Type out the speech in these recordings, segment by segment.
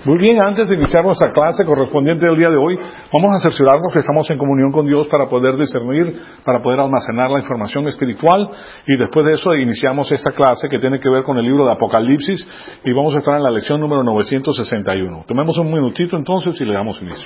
Muy bien, antes de iniciar nuestra clase correspondiente del día de hoy, vamos a cerciorarnos que estamos en comunión con Dios para poder discernir, para poder almacenar la información espiritual, y después de eso iniciamos esta clase que tiene que ver con el libro de Apocalipsis, y vamos a estar en la lección número 961. Tomemos un minutito entonces y le damos inicio.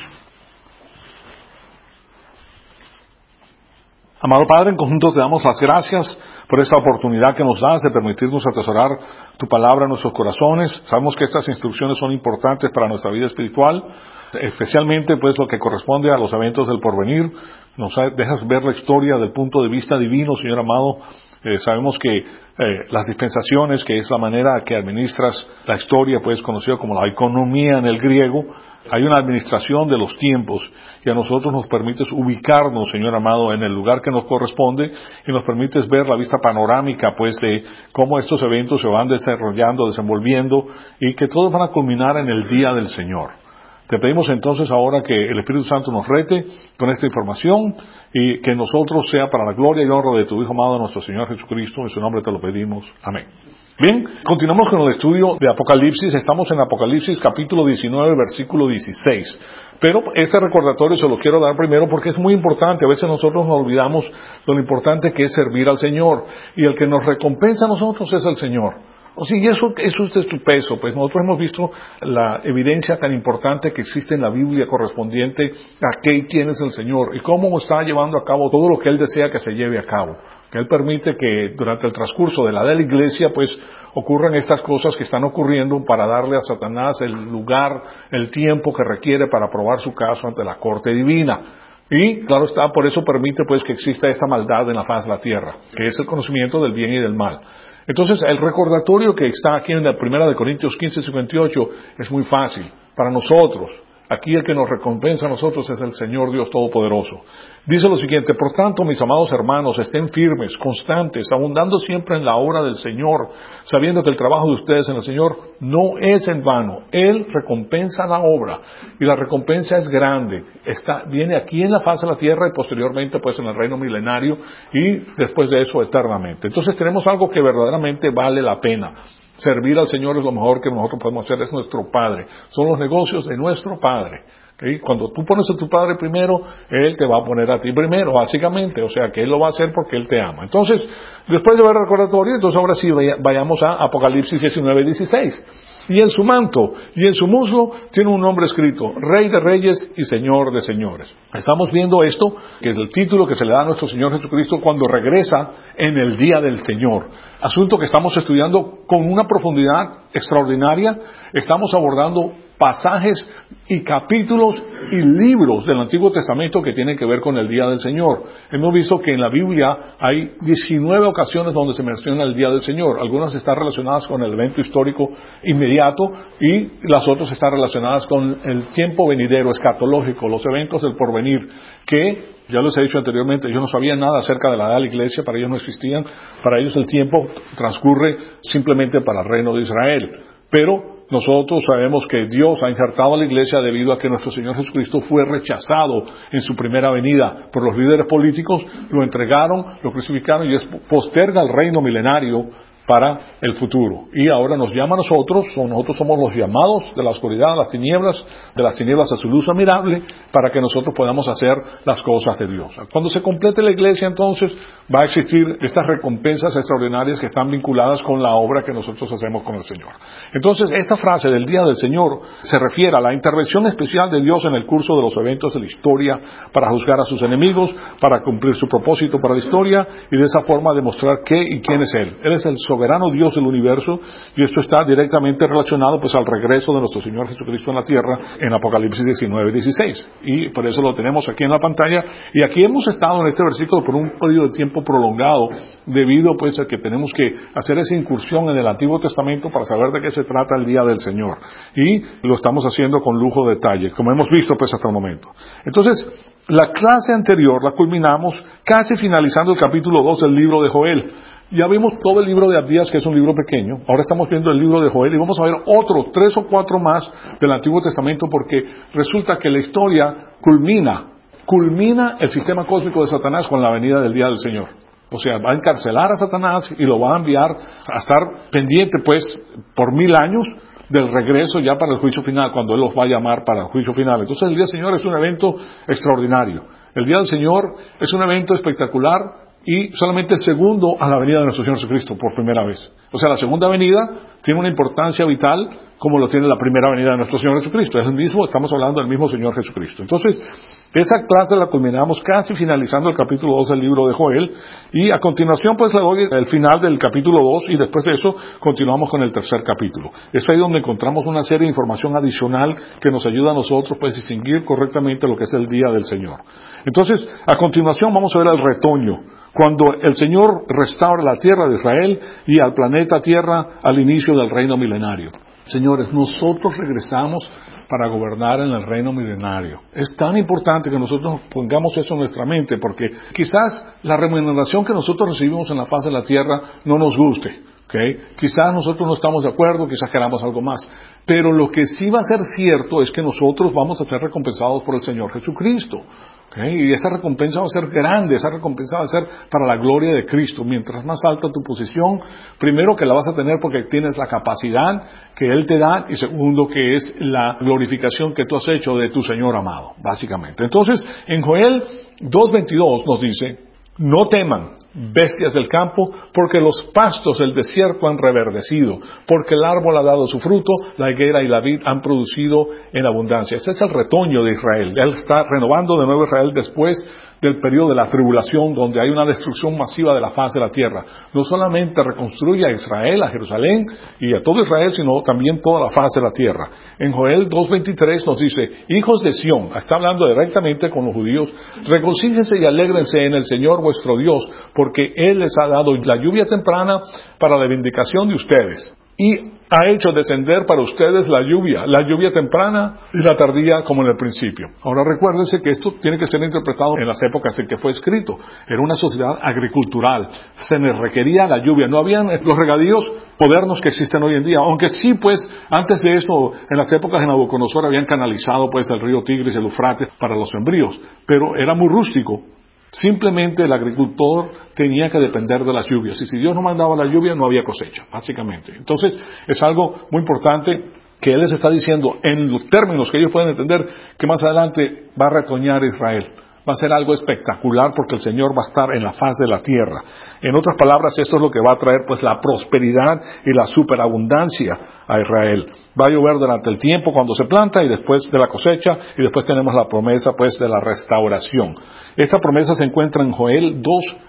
Amado Padre, en conjunto te damos las gracias por esta oportunidad que nos das de permitirnos atesorar tu palabra en nuestros corazones. Sabemos que estas instrucciones son importantes para nuestra vida espiritual, especialmente pues lo que corresponde a los eventos del porvenir. Nos dejas ver la historia del punto de vista divino, Señor amado. Sabemos que las dispensaciones, que es la manera que administras la historia, pues conocido como la economía en el griego, hay una administración de los tiempos, y a nosotros nos permites ubicarnos, Señor amado, en el lugar que nos corresponde, y nos permites ver la vista panorámica, pues, de cómo estos eventos se van desarrollando, desenvolviendo, y que todos van a culminar en el día del Señor. Te pedimos entonces ahora que el Espíritu Santo nos rete con esta información, y que nosotros sea para la gloria y honra de tu Hijo amado, nuestro Señor Jesucristo. En su nombre te lo pedimos. Amén. Bien, continuamos con el estudio de Apocalipsis. Estamos en Apocalipsis capítulo 19, versículo 16. Pero este recordatorio se lo quiero dar primero porque es muy importante. A veces nosotros nos olvidamos de lo importante que es servir al Señor. Y el que nos recompensa a nosotros es el Señor. O sea, y eso es tu peso. Pues nosotros hemos visto la evidencia tan importante que existe en la Biblia correspondiente a qué y quién es el Señor y cómo está llevando a cabo todo lo que Él desea que se lleve a cabo. Que Él permite que durante el transcurso de la iglesia pues ocurran estas cosas que están ocurriendo para darle a Satanás el lugar, el tiempo que requiere para probar su caso ante la corte divina. Y claro está, por eso permite pues que exista esta maldad en la faz de la tierra, que es el conocimiento del bien y del mal. Entonces, el recordatorio que está aquí en la primera de Corintios 15:58 es muy fácil para nosotros. Aquí el que nos recompensa a nosotros es el Señor Dios Todopoderoso. Dice lo siguiente: por tanto, mis amados hermanos, estén firmes, constantes, abundando siempre en la obra del Señor, sabiendo que el trabajo de ustedes en el Señor no es en vano. Él recompensa la obra, y la recompensa es grande. Viene aquí en la faz de la tierra y posteriormente pues en el reino milenario, y después de eso eternamente. Entonces tenemos algo que verdaderamente vale la pena. Servir al Señor es lo mejor que nosotros podemos hacer, es nuestro Padre. Son los negocios de nuestro Padre. ¿Okay? Cuando tú pones a tu Padre primero, Él te va a poner a ti primero, básicamente. O sea, que Él lo va a hacer porque Él te ama. Entonces, después de ver el recordatorio, entonces ahora sí vayamos a Apocalipsis 19:16. Y en su manto y en su muslo tiene un nombre escrito: Rey de Reyes y Señor de Señores. Estamos viendo esto, que es el título que se le da a nuestro Señor Jesucristo cuando regresa en el día del Señor. Asunto que estamos estudiando con una profundidad extraordinaria. Estamos abordando pasajes y capítulos y libros del Antiguo Testamento que tienen que ver con el día del Señor. Hemos visto que en la Biblia hay 19 ocasiones donde se menciona el día del Señor. Algunas están relacionadas con el evento histórico inmediato y las otras están relacionadas con el tiempo venidero, escatológico, los eventos del porvenir, que ya les he dicho anteriormente, yo no sabía nada acerca de la edad de la iglesia, para ellos no existían, para ellos el tiempo transcurre simplemente para el reino de Israel. Pero nosotros sabemos que Dios ha injertado a la iglesia debido a que nuestro Señor Jesucristo fue rechazado en su primera venida por los líderes políticos, lo entregaron, lo crucificaron, y posterga el reino milenario para el futuro. Y ahora nos llama a nosotros somos los llamados de la oscuridad a las tinieblas, de las tinieblas a su luz admirable, para que nosotros podamos hacer las cosas de Dios. Cuando se complete la iglesia, entonces va a existir estas recompensas extraordinarias que están vinculadas con la obra que nosotros hacemos con el Señor. Entonces, esta frase del día del Señor se refiere a la intervención especial de Dios en el curso de los eventos de la historia para juzgar a sus enemigos, para cumplir su propósito para la historia, y de esa forma demostrar qué y quién es Él. Él es el soberano Dios del universo, y esto está directamente relacionado pues al regreso de nuestro Señor Jesucristo en la tierra en Apocalipsis 19:16, y por eso lo tenemos aquí en la pantalla. Y aquí hemos estado en este versículo por un periodo de tiempo prolongado, debido pues a que tenemos que hacer esa incursión en el Antiguo Testamento para saber de qué se trata el día del Señor, y lo estamos haciendo con lujo de detalle, como hemos visto pues hasta el momento. Entonces, la clase anterior la culminamos casi finalizando el capítulo 2 del libro de Joel. Ya vimos todo el libro de Abdías, que es un libro pequeño. Ahora estamos viendo el libro de Joel y vamos a ver otros 3 o 4 más del Antiguo Testamento, porque resulta que la historia culmina el sistema cósmico de Satanás con la venida del día del Señor. O sea, va a encarcelar a Satanás y lo va a enviar a estar pendiente pues por 1000 años del regreso ya para el juicio final, cuando Él los va a llamar para el juicio final. Entonces el Día del Señor es un evento extraordinario. El Día del Señor es un evento espectacular y solamente el segundo a la venida de nuestro Señor Jesucristo por primera vez. O sea, la segunda venida tiene una importancia vital como lo tiene la primera venida de nuestro Señor Jesucristo. Es el mismo, estamos hablando del mismo Señor Jesucristo. Entonces, esa clase la culminamos casi finalizando el capítulo 2 del libro de Joel, y a continuación pues le doy el final del capítulo 2 y después de eso continuamos con el tercer capítulo. Es ahí donde encontramos una serie de información adicional que nos ayuda a nosotros pues distinguir correctamente lo que es el día del Señor. Entonces, a continuación vamos a ver el retoño, cuando el Señor restaura la tierra de Israel y al planeta Tierra al inicio del reino milenario. Señores, nosotros regresamos para gobernar en el reino milenario. Es tan importante que nosotros pongamos eso en nuestra mente, porque quizás la remuneración que nosotros recibimos en la faz de la tierra no nos guste, ¿okay? Quizás nosotros no estamos de acuerdo, quizás queramos algo más, pero lo que sí va a ser cierto es que nosotros vamos a ser recompensados por el Señor Jesucristo. ¿Okay? Y esa recompensa va a ser grande, esa recompensa va a ser para la gloria de Cristo. Mientras más alta tu posición, primero que la vas a tener porque tienes la capacidad que Él te da, y segundo que es la glorificación que tú has hecho de tu Señor amado, básicamente. Entonces, en Joel 2:22 nos dice: no teman, bestias del campo, porque los pastos del desierto han reverdecido, porque el árbol ha dado su fruto, la higuera y la vid han producido en abundancia. Este es el retoño de Israel. Él está renovando de nuevo Israel después del periodo de la tribulación, donde hay una destrucción masiva de la faz de la tierra. No solamente reconstruye a Israel, a Jerusalén y a todo Israel, sino también toda la faz de la tierra. En Joel 2:23 nos dice: hijos de Sión, está hablando directamente con los judíos, regocíjense y alégrense en el Señor vuestro Dios, porque Él les ha dado la lluvia temprana para la vindicación de ustedes, y ha hecho descender para ustedes la lluvia temprana y la tardía como en el principio. Ahora recuérdense que esto tiene que ser interpretado en las épocas en que fue escrito. Era una sociedad agricultural, se les requería la lluvia, no habían los regadíos modernos que existen hoy en día, aunque sí pues antes de eso, en las épocas de Nabucodonosor habían canalizado pues el río Tigris y el Eufrates para los sembríos, pero era muy rústico. Simplemente el agricultor tenía que depender de las lluvias, y si Dios no mandaba la lluvia no había cosecha, básicamente. Entonces es algo muy importante que Él les está diciendo en los términos que ellos pueden entender, que más adelante va a retoñar Israel. Va a ser algo espectacular porque el Señor va a estar en la faz de la tierra. En otras palabras, esto es lo que va a traer pues la prosperidad y la superabundancia a Israel. Va a llover durante el tiempo cuando se planta y después de la cosecha, y después tenemos la promesa pues de la restauración. Esta promesa se encuentra en Joel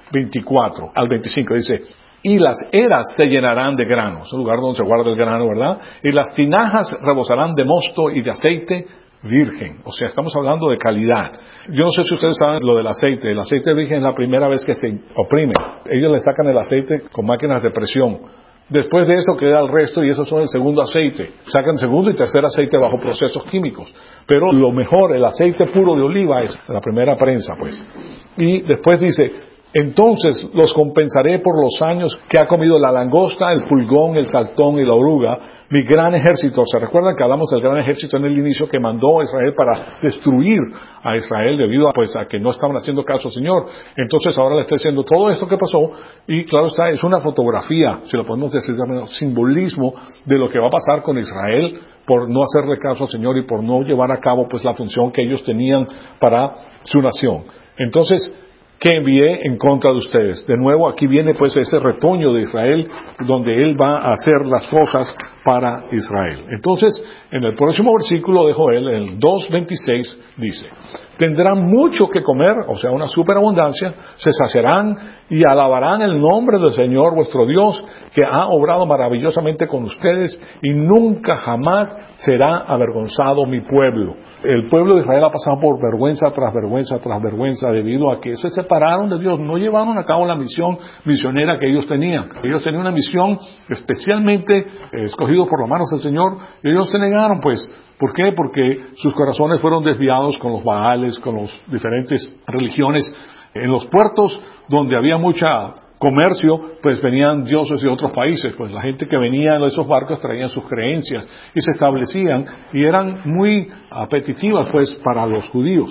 2:24 al 25, dice: y las eras se llenarán de grano, es un lugar donde se guarda el grano, ¿verdad? Y las tinajas rebosarán de mosto y de aceite virgen. O sea, estamos hablando de calidad. Yo no sé si ustedes saben lo del aceite. El aceite virgen es la primera vez que se oprime. Ellos le sacan el aceite con máquinas de presión. Después de eso queda el resto, y esos son el segundo aceite. Sacan segundo y tercer aceite bajo procesos químicos. Pero lo mejor, el aceite puro de oliva, es la primera prensa, pues. Y después dice: entonces los compensaré por los años que ha comido la langosta, el pulgón, el saltón y la oruga, mi gran ejército. ¿Se recuerdan que hablamos del gran ejército en el inicio que mandó a Israel para destruir a Israel debido a que no estaban haciendo caso al Señor? Entonces ahora le está diciendo todo esto que pasó, y claro está, es una fotografía, si lo podemos decir también, simbolismo de lo que va a pasar con Israel por no hacerle caso al Señor y por no llevar a cabo pues la función que ellos tenían para su nación. Entonces, que envié en contra de ustedes. De nuevo, aquí viene pues ese retoño de Israel, donde Él va a hacer las cosas para Israel. Entonces, en el próximo versículo de Joel, en el 2:26, dice: tendrán mucho que comer, o sea, una superabundancia, se saciarán y alabarán el nombre del Señor vuestro Dios, que ha obrado maravillosamente con ustedes, y nunca jamás será avergonzado mi pueblo. El pueblo de Israel ha pasado por vergüenza tras vergüenza tras vergüenza debido a que se separaron de Dios, no llevaron a cabo la misión misionera que ellos tenían. Ellos tenían una misión especialmente escogidos por las manos del Señor, y ellos se negaron pues. ¿Por qué? Porque sus corazones fueron desviados con los baales, con las diferentes religiones. En los puertos donde había mucha comercio, pues venían dioses de otros países, pues la gente que venía en esos barcos traían sus creencias y se establecían, y eran muy apetitivas pues para los judíos.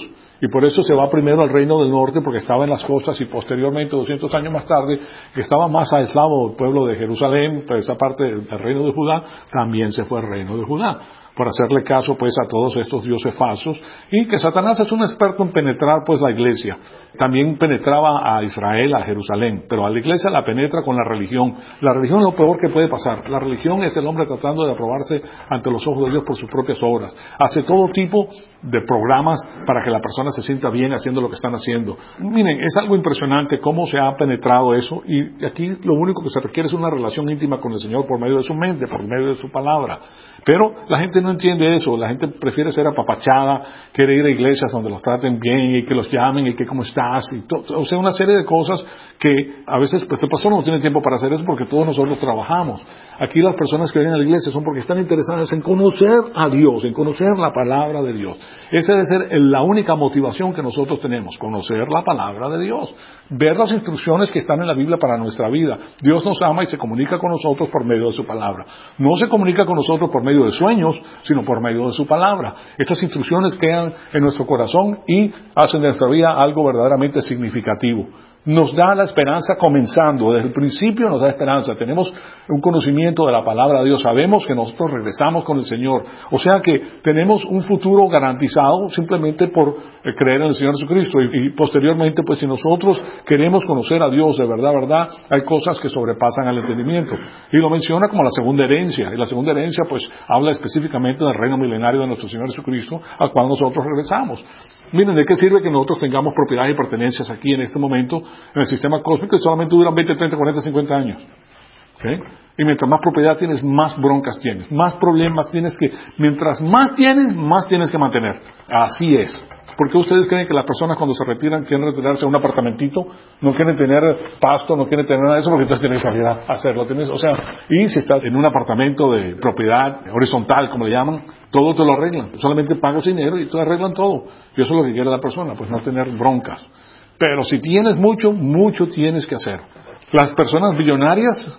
Y por eso se va primero al reino del norte, porque estaba en las costas, y posteriormente, 200 años más tarde, que estaba más aislado el pueblo de Jerusalén, pues esa parte del reino de Judá, también se fue al reino de Judá, por hacerle caso pues a todos estos dioses falsos, y que Satanás es un experto en penetrar pues la iglesia. También penetraba a Israel, a Jerusalén, pero a la iglesia la penetra con la religión. La religión es lo peor que puede pasar. La religión es el hombre tratando de aprobarse ante los ojos de Dios por sus propias obras. Hace todo tipo de programas para que la persona se sienta bien haciendo lo que están haciendo. Miren, es algo impresionante cómo se ha penetrado eso, y aquí lo único que se requiere es una relación íntima con el Señor por medio de su mente, por medio de su palabra. Pero la gente no entiende eso, la gente prefiere ser apapachada, quiere ir a iglesias donde los traten bien y que los llamen y que cómo estás, y todo, o sea, una serie de cosas que a veces pues el pastor no tiene tiempo para hacer eso porque todos nosotros trabajamos. Aquí las personas que vienen a la iglesia son porque están interesadas en conocer a Dios, en conocer la palabra de Dios. Esa debe ser la única motivación que nosotros tenemos, conocer la palabra de Dios, ver las instrucciones que están en la Biblia para nuestra vida. Dios nos ama y se comunica con nosotros por medio de su palabra. No se comunica con nosotros por medio de sueños, sino por medio de su palabra. Estas instrucciones quedan en nuestro corazón y hacen de nuestra vida algo verdaderamente significativo. Nos da la esperanza comenzando, desde el principio nos da esperanza, tenemos un conocimiento de la palabra de Dios, sabemos que nosotros regresamos con el Señor, o sea que tenemos un futuro garantizado simplemente por creer en el Señor Jesucristo, y posteriormente pues si nosotros queremos conocer a Dios de verdad, hay cosas que sobrepasan al entendimiento, y lo menciona como la segunda herencia, y la segunda herencia pues habla específicamente del reino milenario de nuestro Señor Jesucristo, al cual nosotros regresamos. Miren, ¿de qué sirve que nosotros tengamos propiedades y pertenencias aquí en este momento en el sistema cósmico y solamente duran 20, 30, 40, 50 años? ¿Okay? Y mientras más propiedad tienes, más broncas tienes, más problemas tienes que... Mientras más tienes que mantener. Así es. ¿Por qué ustedes creen que las personas cuando se retiran quieren retirarse a un apartamentito? No quieren tener pasto, no quieren tener nada de eso porque entonces tienen que salir a hacerlo. O sea, y si estás en un apartamento de propiedad horizontal, como le llaman, todo te lo arreglan. Solamente pagas dinero y te arreglan todo. Y eso es lo que quiere la persona, pues no tener broncas. Pero si tienes mucho tienes que hacer. Las personas billonarias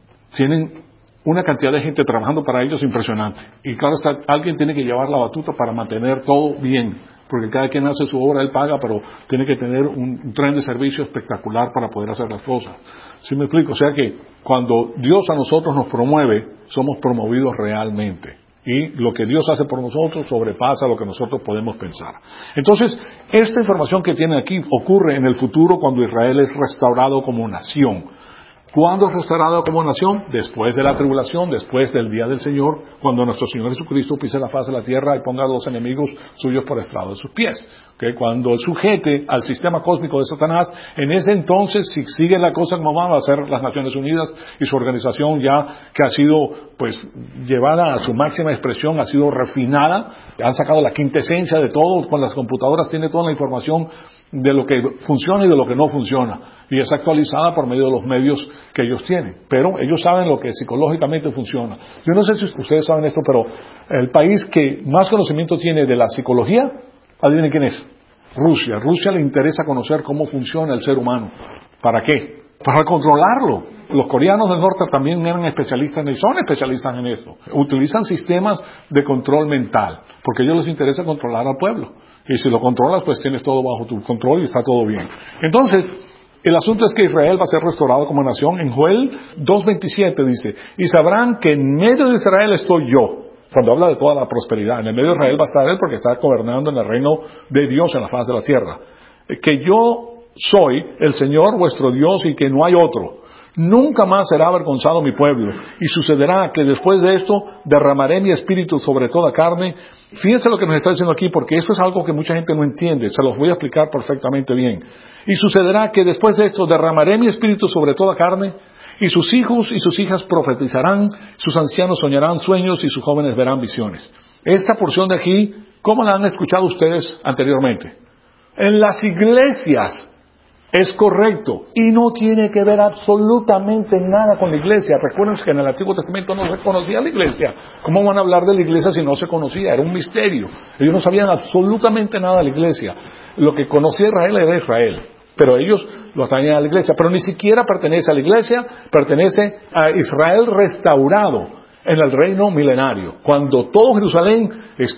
tienen una cantidad de gente trabajando para ellos impresionante. Y claro está, alguien tiene que llevar la batuta para mantener todo bien. Porque cada quien hace su obra, él paga, pero tiene que tener un tren de servicio espectacular para poder hacer las cosas. ¿Sí me explico? O sea que cuando Dios a nosotros nos promueve, somos promovidos realmente. Y lo que Dios hace por nosotros sobrepasa lo que nosotros podemos pensar. Entonces, esta información que tienen aquí ocurre en el futuro cuando Israel es restaurado como nación. ¿Cuándo es restaurado como nación? Después de la tribulación, después del día del Señor, cuando nuestro Señor Jesucristo pise la faz de la tierra y ponga a los enemigos suyos por estrado de sus pies. ¿Okay? Cuando sujete al sistema cósmico de Satanás, en ese entonces, si sigue la cosa como va a ser las Naciones Unidas y su organización ya que ha sido pues llevada a su máxima expresión, ha sido refinada, han sacado la quintesencia de todo, con las computadoras tiene toda la información de lo que funciona y de lo que no funciona, y es actualizada por medio de los medios que ellos tienen, pero ellos saben lo que psicológicamente funciona. Yo no sé si ustedes saben esto, pero el país que más conocimiento tiene de la psicología, adivinen quién es. Rusia. Rusia le interesa conocer cómo funciona el ser humano. ¿Para qué? Para controlarlo. Los coreanos del norte también eran especialistas y son especialistas en esto. Utilizan sistemas de control mental, porque a ellos les interesa controlar al pueblo. Y si lo controlas, pues tienes todo bajo tu control y está todo bien. Entonces, el asunto es que Israel va a ser restaurado como nación. En Joel 2:27 dice, y sabrán que en medio de Israel estoy yo. Cuando habla de toda la prosperidad, en el medio de Israel va a estar él porque está gobernando en el reino de Dios en la faz de la tierra. Que yo soy el Señor vuestro Dios y que no hay otro. Nunca más será avergonzado mi pueblo, y sucederá que después de esto derramaré mi espíritu sobre toda carne. Fíjense lo que nos está diciendo aquí, porque eso es algo que mucha gente no entiende, se los voy a explicar perfectamente bien. Y sucederá que después de esto derramaré mi espíritu sobre toda carne, y sus hijos y sus hijas profetizarán, sus ancianos soñarán sueños y sus jóvenes verán visiones. Esta porción de aquí, ¿cómo la han escuchado ustedes anteriormente? En las iglesias. Es correcto, y no tiene que ver absolutamente nada con la iglesia. Recuerden que en el Antiguo Testamento no se conocía la iglesia. ¿Cómo van a hablar de la iglesia si no se conocía? Era un misterio. Ellos no sabían absolutamente nada de la iglesia. Lo que conocía Israel era Israel, pero ellos lo traían a la iglesia. Pero ni siquiera pertenece a la iglesia, pertenece a Israel restaurado en el reino milenario. Cuando todo Jerusalén esté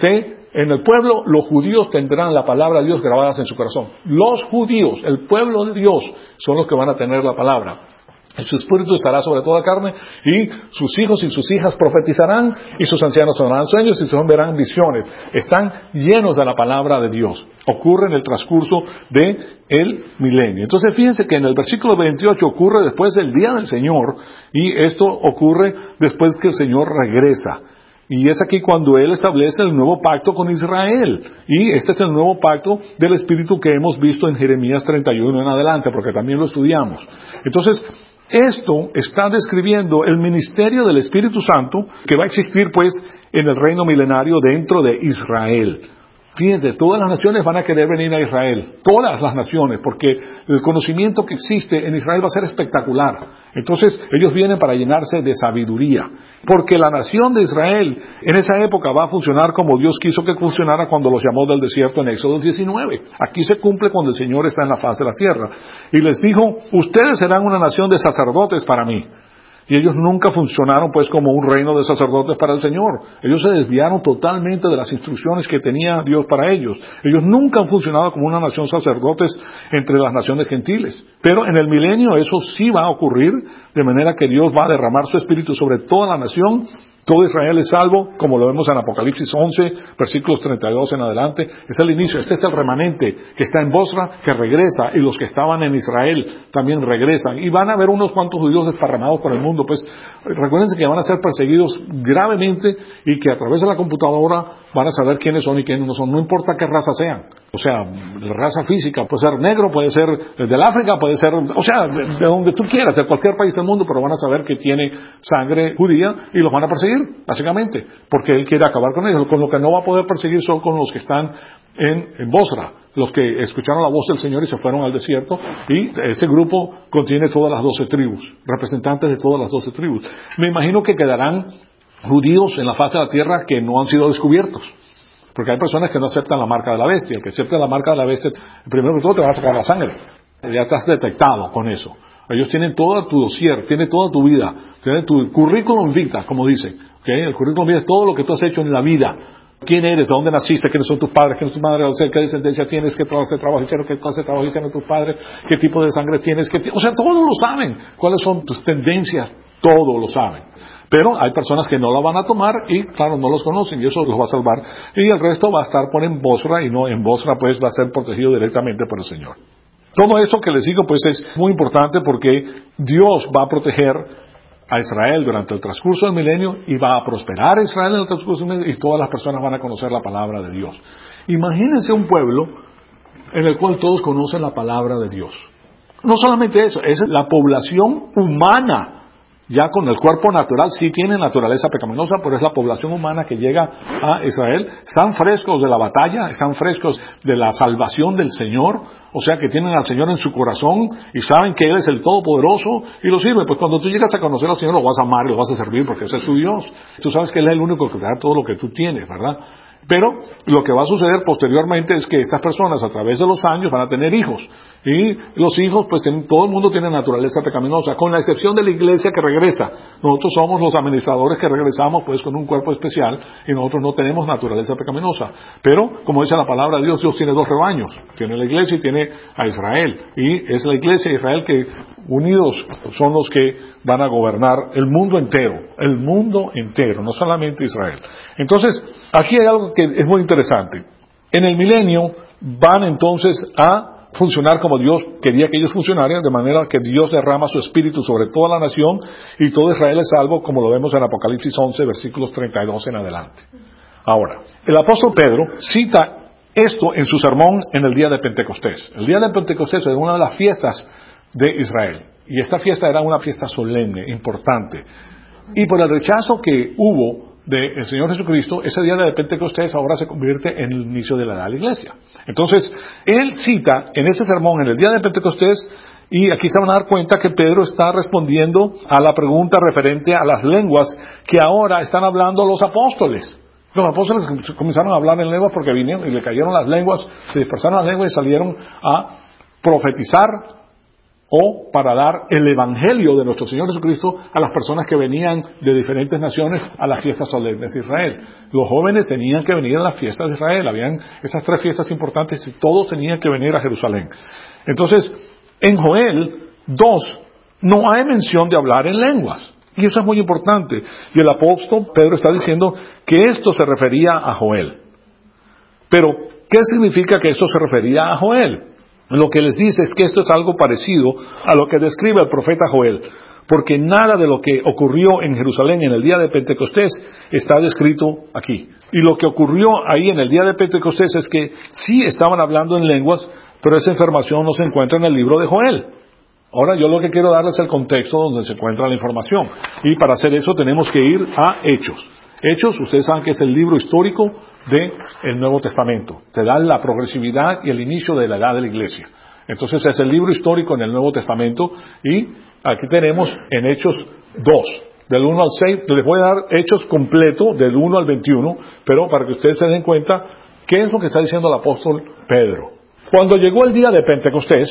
en el pueblo, los judíos tendrán la palabra de Dios grabadas en su corazón. Los judíos, el pueblo de Dios, son los que van a tener la palabra. Y su espíritu estará sobre toda carne, y sus hijos y sus hijas profetizarán, y sus ancianos sonarán sueños, y sus hombres verán visiones. Están llenos de la palabra de Dios. Ocurre en el transcurso del milenio. Entonces fíjense que en el versículo 28 ocurre después del día del Señor, y esto ocurre después que el Señor regresa. Y es aquí cuando Él establece el nuevo pacto con Israel. Y este es el nuevo pacto del Espíritu que hemos visto en Jeremías 31 en adelante, porque también lo estudiamos. Entonces, esto está describiendo el ministerio del Espíritu Santo que va a existir pues en el reino milenario dentro de Israel. Fíjense, todas las naciones van a querer venir a Israel, todas las naciones, porque el conocimiento que existe en Israel va a ser espectacular. Entonces, ellos vienen para llenarse de sabiduría, porque la nación de Israel en esa época va a funcionar como Dios quiso que funcionara cuando los llamó del desierto en Éxodo 19. Aquí se cumple cuando el Señor está en la faz de la tierra. Y les dijo, ustedes serán una nación de sacerdotes para mí. Y ellos nunca funcionaron pues como un reino de sacerdotes para el Señor. Ellos se desviaron totalmente de las instrucciones que tenía Dios para ellos. Ellos nunca han funcionado como una nación sacerdotes entre las naciones gentiles. Pero en el milenio eso sí va a ocurrir, de manera que Dios va a derramar su espíritu sobre toda la nación. Todo Israel es salvo, como lo vemos en Apocalipsis 11, versículos 32 en adelante. Es el inicio, este es el remanente que está en Bosra, que regresa, y los que estaban en Israel también regresan. Y van a haber unos cuantos judíos desparramados por el mundo. Pues recuérdense que van a ser perseguidos gravemente y que a través de la computadora van a saber quiénes son y quiénes no son, no importa qué raza sean. O sea, la raza física puede ser negro, puede ser del África, puede ser, o sea, de donde tú quieras, de cualquier país del mundo, pero van a saber que tiene sangre judía y los van a perseguir, básicamente, porque Él quiere acabar con ellos. Con lo que no va a poder perseguir son con los que están en Bosra, los que escucharon la voz del Señor y se fueron al desierto, y ese grupo contiene todas las 12 tribus, representantes de todas las 12 tribus. Me imagino que quedarán judíos en la faz de la tierra que no han sido descubiertos. Porque hay personas que no aceptan la marca de la bestia. El que acepta la marca de la bestia, primero que todo te va a sacar la sangre. Ya estás detectado con eso. Ellos tienen todo tu dossier, tienen toda tu vida, tienen tu currículum vitae, como dicen. ¿Okay? El currículum vitae es todo lo que tú has hecho en la vida. ¿Quién eres? ¿De dónde naciste? ¿Quiénes son tus padres? ¿Quién es tu madre? ¿Qué descendencia tienes? ¿Qué clase de trabajo hicieron? ¿Qué clase de trabajo hicieron tus padres? ¿Qué tipo de sangre tienes? O sea, todos lo saben. ¿Cuáles son tus tendencias? Todo lo saben. Pero hay personas que no la van a tomar y, claro, no los conocen y eso los va a salvar. Y el resto va a estar por en Bosra y no en Bosra, pues va a ser protegido directamente por el Señor. Todo eso que les digo, pues es muy importante porque Dios va a proteger a Israel durante el transcurso del milenio y va a prosperar a Israel en el transcurso del milenio y todas las personas van a conocer la palabra de Dios. Imagínense un pueblo en el cual todos conocen la palabra de Dios. No solamente eso, es la población humana. Ya con el cuerpo natural sí tiene naturaleza pecaminosa, pero es la población humana que llega a Israel. Están frescos de la batalla, están frescos de la salvación del Señor, o sea que tienen al Señor en su corazón y saben que Él es el Todopoderoso y lo sirven. Pues cuando tú llegas a conocer al Señor lo vas a amar y lo vas a servir porque ese es tu Dios. Tú sabes que Él es el único que te da todo lo que tú tienes, ¿verdad? Pero lo que va a suceder posteriormente es que estas personas a través de los años van a tener hijos. Y los hijos, pues todo el mundo tiene naturaleza pecaminosa, con la excepción de la iglesia que regresa. Nosotros somos los administradores que regresamos pues con un cuerpo especial y nosotros no tenemos naturaleza pecaminosa. Pero, como dice la palabra de Dios, Dios tiene dos rebaños. Tiene la iglesia y tiene a Israel. Y es la iglesia y Israel que unidos son los que van a gobernar el mundo entero, no solamente Israel. Entonces, aquí hay algo que es muy interesante. En el milenio van entonces a funcionar como Dios quería que ellos funcionaran, de manera que Dios derrama su espíritu sobre toda la nación y todo Israel es salvo, como lo vemos en Apocalipsis 11, versículos 32 en adelante. Ahora, el apóstol Pedro cita esto en su sermón en el día de Pentecostés. El día de Pentecostés es una de las fiestas de Israel. Y esta fiesta era una fiesta solemne, importante. Y por el rechazo que hubo del Señor Jesucristo, ese día de Pentecostés ahora se convierte en el inicio de la edad de la iglesia. Entonces, él cita en ese sermón, en el día de Pentecostés, y aquí se van a dar cuenta que Pedro está respondiendo a la pregunta referente a las lenguas que ahora están hablando los apóstoles. Los apóstoles comenzaron a hablar en lenguas porque vinieron y le cayeron las lenguas, se dispersaron las lenguas y salieron a profetizar o para dar el evangelio de nuestro Señor Jesucristo a las personas que venían de diferentes naciones a las fiestas solemnes de Israel. Los jóvenes tenían que venir a las fiestas de Israel, habían esas 3 fiestas importantes y todos tenían que venir a Jerusalén. Entonces, en Joel 2 no hay mención de hablar en lenguas. Y eso es muy importante. Y el apóstol Pedro está diciendo que esto se refería a Joel. Pero, ¿qué significa que esto se refería a Joel? Lo que les dice es que esto es algo parecido a lo que describe el profeta Joel, porque nada de lo que ocurrió en Jerusalén en el día de Pentecostés está descrito aquí. Y lo que ocurrió ahí en el día de Pentecostés es que sí estaban hablando en lenguas, pero esa información no se encuentra en el libro de Joel. Ahora yo lo que quiero darles es el contexto donde se encuentra la información. Y para hacer eso tenemos que ir a Hechos. Hechos, ustedes saben que es el libro histórico del Nuevo Testamento. Te da la progresividad y el inicio de la edad de la iglesia. Entonces es el libro histórico en el Nuevo Testamento y aquí tenemos en Hechos 2, del 1 al 6. Les voy a dar Hechos completo del 1 al 21, pero para que ustedes se den cuenta qué es lo que está diciendo el apóstol Pedro. Cuando llegó el día de Pentecostés,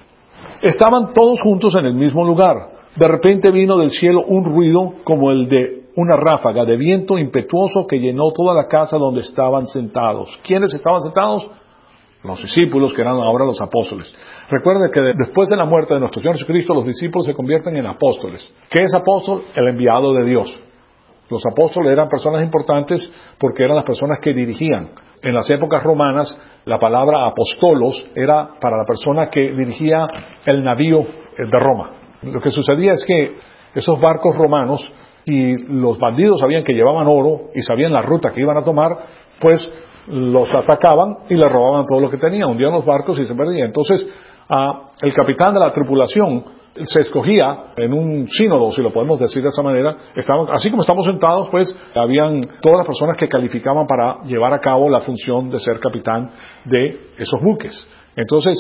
estaban todos juntos en el mismo lugar. De repente vino del cielo un ruido como el de una ráfaga de viento impetuoso que llenó toda la casa donde estaban sentados. ¿Quiénes estaban sentados? Los discípulos, que eran ahora los apóstoles. Recuerden que después de la muerte de nuestro Señor Jesucristo, los discípulos se convierten en apóstoles. ¿Qué es apóstol? El enviado de Dios. Los apóstoles eran personas importantes porque eran las personas que dirigían. En las épocas romanas, la palabra apostolos era para la persona que dirigía el navío de Roma. Lo que sucedía es que esos barcos romanos, y los bandidos sabían que llevaban oro y sabían la ruta que iban a tomar, pues los atacaban y les robaban todo lo que tenían, hundían los barcos y se perdían. Entonces, el capitán de la tripulación se escogía en un sínodo, si lo podemos decir de esa manera. Así como estamos sentados, pues habían todas las personas que calificaban para llevar a cabo la función de ser capitán de esos buques. Entonces,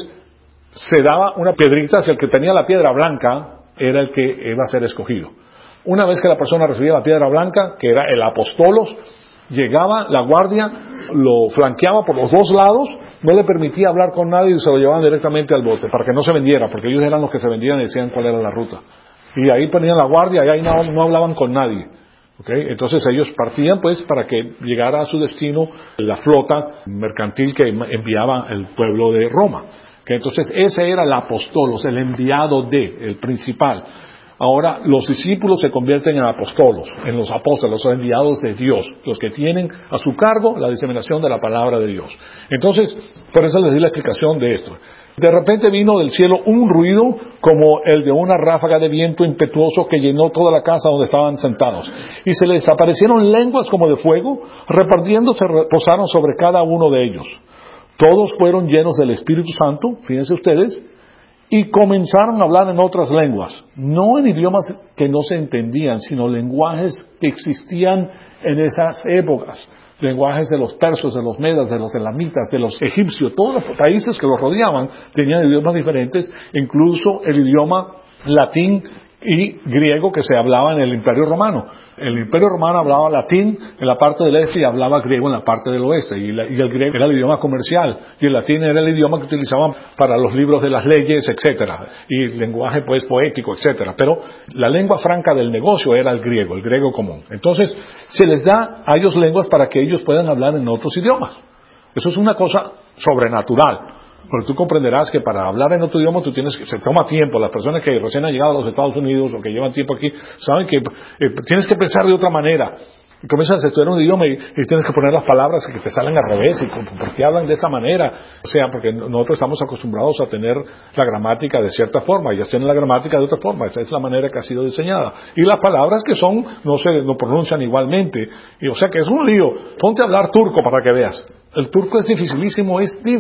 se daba una piedrita, si el que tenía la piedra blanca era el que iba a ser escogido. Una vez que la persona recibía la piedra blanca, que era el apostolos, llegaba la guardia, lo flanqueaba por los 2 lados, no le permitía hablar con nadie y se lo llevaban directamente al bote, para que no se vendiera, porque ellos eran los que se vendían y decían cuál era la ruta. Y ahí ponían la guardia y ahí no hablaban con nadie. ¿Okay? Entonces ellos partían pues para que llegara a su destino la flota mercantil que enviaba el pueblo de Roma. ¿Okay? Entonces ese era el apostolos, el enviado el principal. Ahora, los discípulos se convierten en apostolos, en los apóstoles, los enviados de Dios, los que tienen a su cargo la diseminación de la palabra de Dios. Entonces, por eso les di la explicación de esto. De repente vino del cielo un ruido como el de una ráfaga de viento impetuoso que llenó toda la casa donde estaban sentados. Y se les aparecieron lenguas como de fuego, repartiéndose, posaron sobre cada uno de ellos. Todos fueron llenos del Espíritu Santo, fíjense ustedes, y comenzaron a hablar en otras lenguas, no en idiomas que no se entendían, sino lenguajes que existían en esas épocas. Lenguajes de los persos, de los medas, de los elamitas, de los egipcios. Todos los países que los rodeaban tenían idiomas diferentes, incluso el idioma latín y griego que se hablaba en el Imperio Romano. El Imperio Romano hablaba latín en la parte del este y hablaba griego en la parte del oeste. Y el griego era el idioma comercial y el latín era el idioma que utilizaban para los libros de las leyes, etcétera. Y el lenguaje pues poético, etcétera. Pero la lengua franca del negocio era el griego común. Entonces se les da a ellos lenguas para que ellos puedan hablar en otros idiomas. Eso es una cosa sobrenatural. Pero tú comprenderás que para hablar en otro idioma se toma tiempo. Las personas que recién han llegado a los Estados Unidos o que llevan tiempo aquí, saben que tienes que pensar de otra manera. Y comienzas a estudiar un idioma y tienes que poner las palabras que te salen al revés. ¿Y por qué hablan de esa manera? O sea, porque nosotros estamos acostumbrados a tener la gramática de cierta forma. Ellos tienen la gramática de otra forma. Esa es la manera que ha sido diseñada. Y las palabras que son, no pronuncian igualmente. Y, o sea que es un lío. Ponte a hablar turco para que veas. El turco es dificilísimo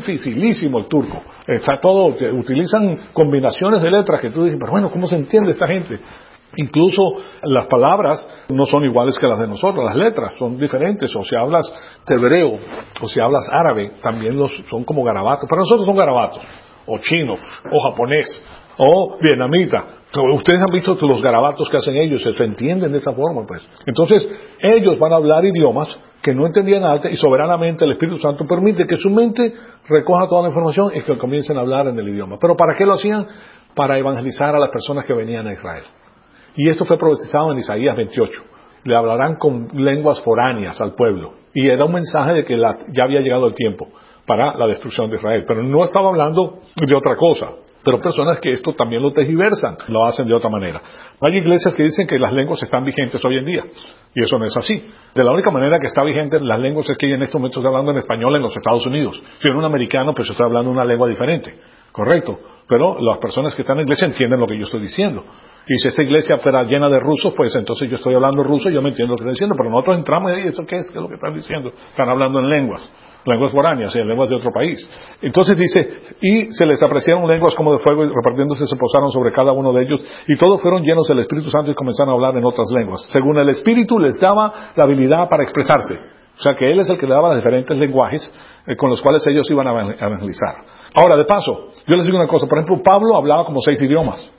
el turco. Está todo, utilizan combinaciones de letras que tú dices, pero bueno, ¿cómo se entiende esta gente? Incluso las palabras no son iguales que las de nosotros, las letras son diferentes, o si hablas hebreo, o si hablas árabe, también son como garabatos. Para nosotros son garabatos, o chino, o japonés, o vietnamita. Ustedes han visto los garabatos que hacen ellos, se entienden de esa forma, pues. Entonces, ellos van a hablar idiomas que no entendían antes y soberanamente el Espíritu Santo permite que su mente recoja toda la información y que comiencen a hablar en el idioma. ¿Pero para qué lo hacían? para evangelizar a las personas que venían a Israel. Y esto fue profetizado en Isaías 28. Le hablarán con lenguas foráneas al pueblo. Y era un mensaje de que ya había llegado el tiempo para la destrucción de Israel. Pero no estaba hablando de otra cosa. Pero personas que esto también lo tergiversan, lo hacen de otra manera. Hay iglesias que dicen que las lenguas están vigentes hoy en día. Y eso no es así. De la única manera que está vigente las lenguas es que en estos momentos estoy hablando en español en los Estados Unidos. Si en un americano, pues estoy hablando una lengua diferente. Correcto. Pero las personas que están en la iglesia entienden lo que yo estoy diciendo. Y si esta iglesia fuera llena de rusos, pues entonces yo estoy hablando ruso y yo me entiendo lo que estoy diciendo. Pero nosotros entramos y ¿eso qué es? ¿Qué es lo que están diciendo? Están hablando en lenguas foráneas, en lenguas de otro país. Entonces dice, y se les apreciaron lenguas como de fuego y repartiéndose se posaron sobre cada uno de ellos y todos fueron llenos del Espíritu Santo y comenzaron a hablar en otras lenguas. Según el Espíritu les daba la habilidad para expresarse. O sea que Él es el que le daba los diferentes lenguajes con los cuales ellos iban a evangelizar. Ahora, de paso, yo les digo una cosa. Por ejemplo, Pablo hablaba como 6 idiomas.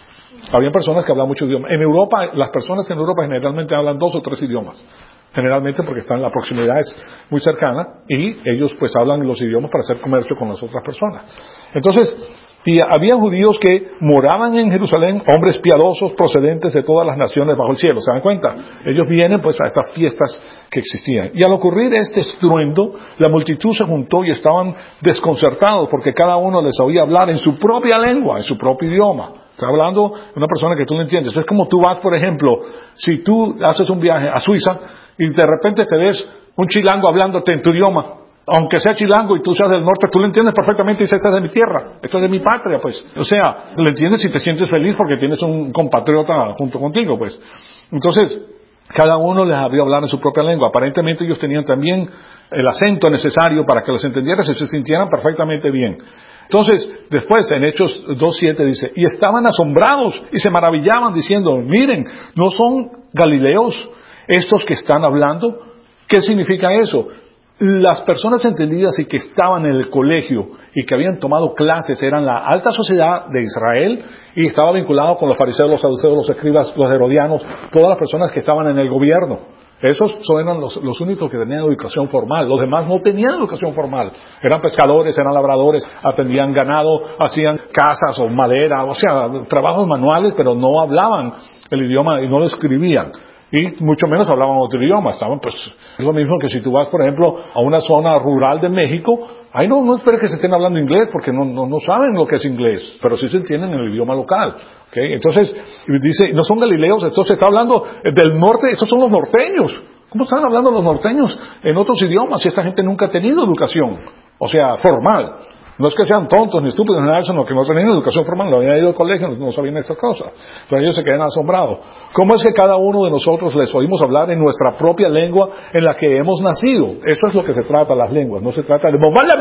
Había personas que hablaban muchos idiomas. En Europa, las personas en Europa generalmente hablan 2 o 3 idiomas. Generalmente porque están, la proximidad es muy cercana y ellos pues hablan los idiomas para hacer comercio con las otras personas. Entonces, y había judíos que moraban en Jerusalén, hombres piadosos procedentes de todas las naciones bajo el cielo. ¿Se dan cuenta? Ellos vienen pues a estas fiestas que existían. Y al ocurrir este estruendo, la multitud se juntó y estaban desconcertados porque cada uno les oía hablar en su propia lengua, en su propio idioma. Está hablando de una persona que tú no entiendes. Es como tú vas, por ejemplo, si tú haces un viaje a Suiza y de repente te ves un chilango hablándote en tu idioma. Aunque sea chilango y tú seas del norte, tú lo entiendes perfectamente y dices, esta es de mi tierra, esto es de mi patria, pues. O sea, lo entiendes y te sientes feliz porque tienes un compatriota junto contigo, pues. Entonces, cada uno les había hablado en su propia lengua. Aparentemente ellos tenían también el acento necesario para que los entendieran y se sintieran perfectamente bien. Entonces, después, en Hechos 2:7 dice, y estaban asombrados y se maravillaban diciendo, miren, ¿no son galileos estos que están hablando? ¿Qué significa eso? Las personas entendidas y que estaban en el colegio y que habían tomado clases eran la alta sociedad de Israel y estaba vinculado con los fariseos, los saduceos, los escribas, los herodianos, todas las personas que estaban en el gobierno. Esos eran los únicos que tenían educación formal. Los demás no tenían educación formal. Eran pescadores, eran labradores, atendían ganado, hacían casas o madera, o sea, trabajos manuales, pero no hablaban el idioma y no lo escribían. Y mucho menos hablaban otro idioma. Estaban, pues, es lo mismo que si tú vas, por ejemplo, a una zona rural de México, ahí no esperes que se estén hablando inglés, porque no saben lo que es inglés, pero sí se entienden en el idioma local. ¿Okay? Entonces, dice, no son galileos, esto se está hablando del norte, estos son los norteños. ¿Cómo están hablando los norteños en otros idiomas si esta gente nunca ha tenido educación? O sea, formal. No es que sean tontos ni estúpidos ni nada, sino que no tenían educación formal, no habían ido al colegio, no sabían estas cosas. Entonces ellos se quedan asombrados. ¿Cómo es que cada uno de nosotros les oímos hablar en nuestra propia lengua en la que hemos nacido? Eso es lo que se trata las lenguas, no se trata de...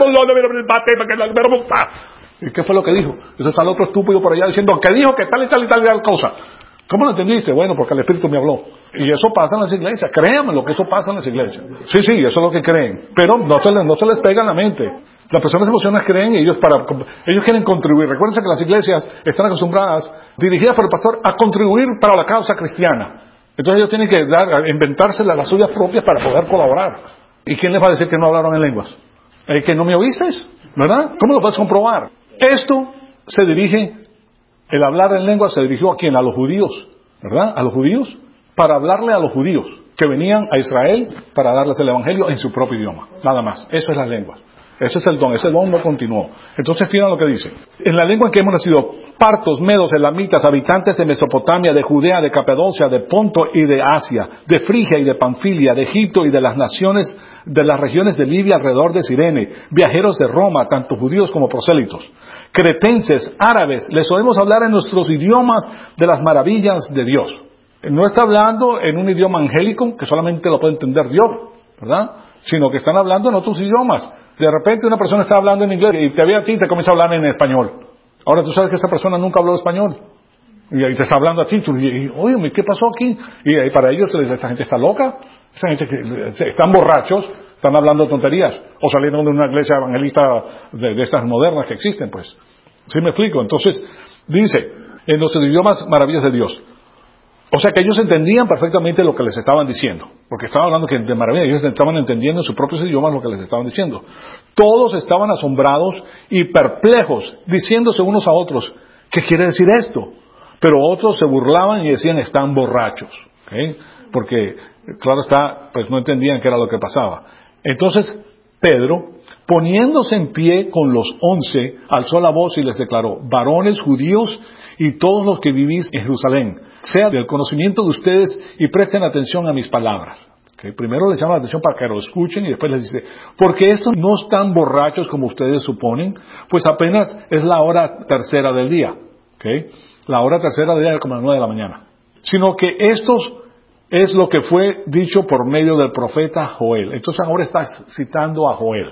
¿Y qué fue lo que dijo? Eso está el otro estúpido por allá diciendo que dijo que tal y tal y tal y tal cosa. ¿Cómo lo entendiste? Bueno, porque el Espíritu me habló. Y eso pasa en las iglesias. Créanme lo que eso pasa en las iglesias. Sí, eso es lo que creen. Pero no se les pega en la mente. Las personas emocionales creen y ellos quieren contribuir. Recuerden que las iglesias están acostumbradas, dirigidas por el pastor, a contribuir para la causa cristiana. Entonces ellos tienen que inventarse las suyas propias para poder colaborar. ¿Y quién les va a decir que no hablaron en lenguas? ¿Que no me oísteis? ¿Verdad? ¿Cómo lo puedes comprobar? Esto se dirige, el hablar en lenguas se dirigió a quién? A los judíos, ¿verdad? A los judíos, para hablarle a los judíos que venían a Israel para darles el evangelio en su propio idioma. Nada más. Eso es las lenguas. Ese es el don no continuó. Entonces, fíjense lo que dice. En la lengua en que hemos nacido, partos, medos, elamitas, habitantes de Mesopotamia, de Judea, de Capadocia, de Ponto y de Asia, de Frigia y de Panfilia, de Egipto y de las naciones, de las regiones de Libia alrededor de Cirene, viajeros de Roma, tanto judíos como prosélitos, cretenses, árabes, les oímos hablar en nuestros idiomas de las maravillas de Dios. No está hablando en un idioma angélico, que solamente lo puede entender Dios, ¿verdad? Sino que están hablando en otros idiomas. De repente una persona está hablando en inglés y te ve a ti y te comienza a hablar en español. Ahora tú sabes que esa persona nunca habló español. Y ahí te está hablando a ti. Y oye, ¿qué pasó aquí? Y para ellos, esa gente está loca. Esa gente que están borrachos, están hablando tonterías. O saliendo de una iglesia evangelista de estas modernas que existen, pues. ¿Sí me explico? Entonces, dice, en los idiomas maravillas de Dios. O sea que ellos entendían perfectamente lo que les estaban diciendo, porque estaban hablando que de maravilla, ellos estaban entendiendo en sus propios idiomas lo que les estaban diciendo. Todos estaban asombrados y perplejos, diciéndose unos a otros, ¿Qué quiere decir esto? Pero otros se burlaban y decían, están borrachos. ¿Okay? Porque, claro está, pues no entendían qué era lo que pasaba. Entonces, Pedro, poniéndose en pie con los 11, alzó la voz y les declaró, varones judíos y todos los que vivís en Jerusalén, sea del conocimiento de ustedes y presten atención a mis palabras. Okay. Primero les llama la atención para que lo escuchen y después les dice, porque estos no están borrachos como ustedes suponen, pues apenas es la hora tercera del día. Okay. La hora tercera del día es como las 9 de la mañana. Sino que estos es lo que fue dicho por medio del profeta Joel. Entonces ahora está citando a Joel.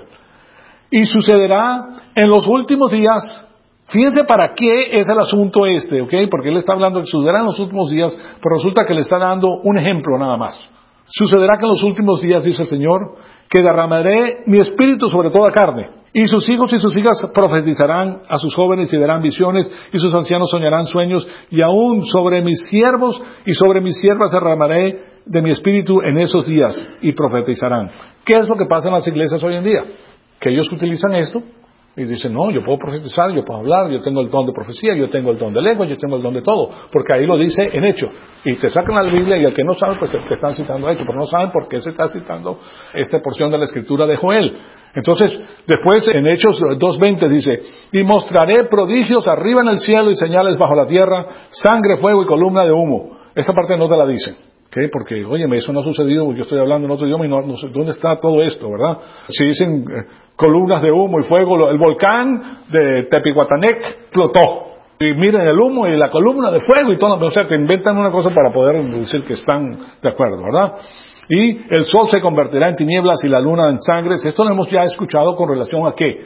Y sucederá en los últimos días. Fíjense para qué es el asunto ¿ok? Porque él está hablando de sucederá en los últimos días, pero resulta que le está dando un ejemplo nada más. Sucederá que en los últimos días, dice el Señor, que derramaré mi espíritu sobre toda carne. Y sus hijos y sus hijas profetizarán, a sus jóvenes y verán visiones, y sus ancianos soñarán sueños, y aún sobre mis siervos y sobre mis siervas derramaré de mi espíritu en esos días, y profetizarán. ¿Qué es lo que pasa en las iglesias hoy en día? Que ellos utilizan esto, y dicen, no, yo puedo profetizar, yo puedo hablar, yo tengo el don de profecía, yo tengo el don de lengua, yo tengo el don de todo, porque ahí lo dice en hecho. Y te sacan la Biblia y el que no sabe, pues te están citando hecho, pero no saben por qué se está citando esta porción de la escritura de Joel. Entonces, después en Hechos 2:20 dice, y mostraré prodigios arriba en el cielo y señales bajo la tierra, sangre, fuego y columna de humo. Esta parte no te la dicen. ¿Okay? Porque, óyeme, eso no ha sucedido, yo estoy hablando en otro idioma y no sé dónde está todo esto, ¿verdad? Si dicen columnas de humo y fuego, el volcán de Tepihuatanec explotó. Y miren el humo y la columna de fuego y todo, o sea, que inventan una cosa para poder decir que están de acuerdo, ¿verdad? Y el sol se convertirá en tinieblas y la luna en sangre. Esto lo hemos ya escuchado con relación a ¿qué?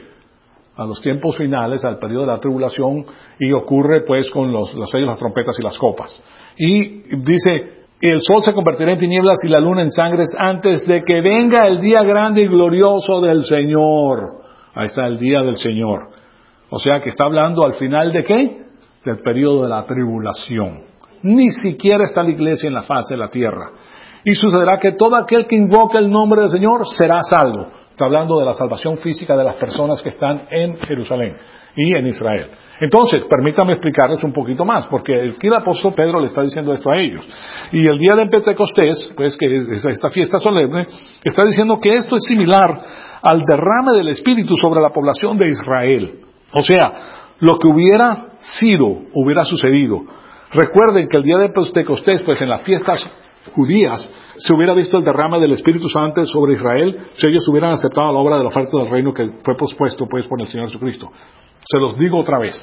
A los tiempos finales, al periodo de la tribulación, y ocurre pues con los sellos, las trompetas y las copas. Y dice, el sol se convertirá en tinieblas y la luna en sangre antes de que venga el día grande y glorioso del Señor. Ahí está el día del Señor. O sea que está hablando al final de ¿qué? Del periodo de la tribulación. Ni siquiera está la iglesia en la faz de la tierra. Y sucederá que todo aquel que invoque el nombre del Señor será salvo. Está hablando de la salvación física de las personas que están en Jerusalén y en Israel. Entonces, permítame explicarles un poquito más, porque aquí el apóstol Pedro le está diciendo esto a ellos. Y el día de Pentecostés, pues que es esta fiesta solemne, está diciendo que esto es similar al derrame del Espíritu sobre la población de Israel. O sea, lo que hubiera sucedido. Recuerden que el día de Pentecostés, pues en las fiestas judías, se hubiera visto el derrame del Espíritu Santo sobre Israel si ellos hubieran aceptado la obra de la oferta del reino que fue pospuesto pues por el Señor Jesucristo. Se los digo otra vez.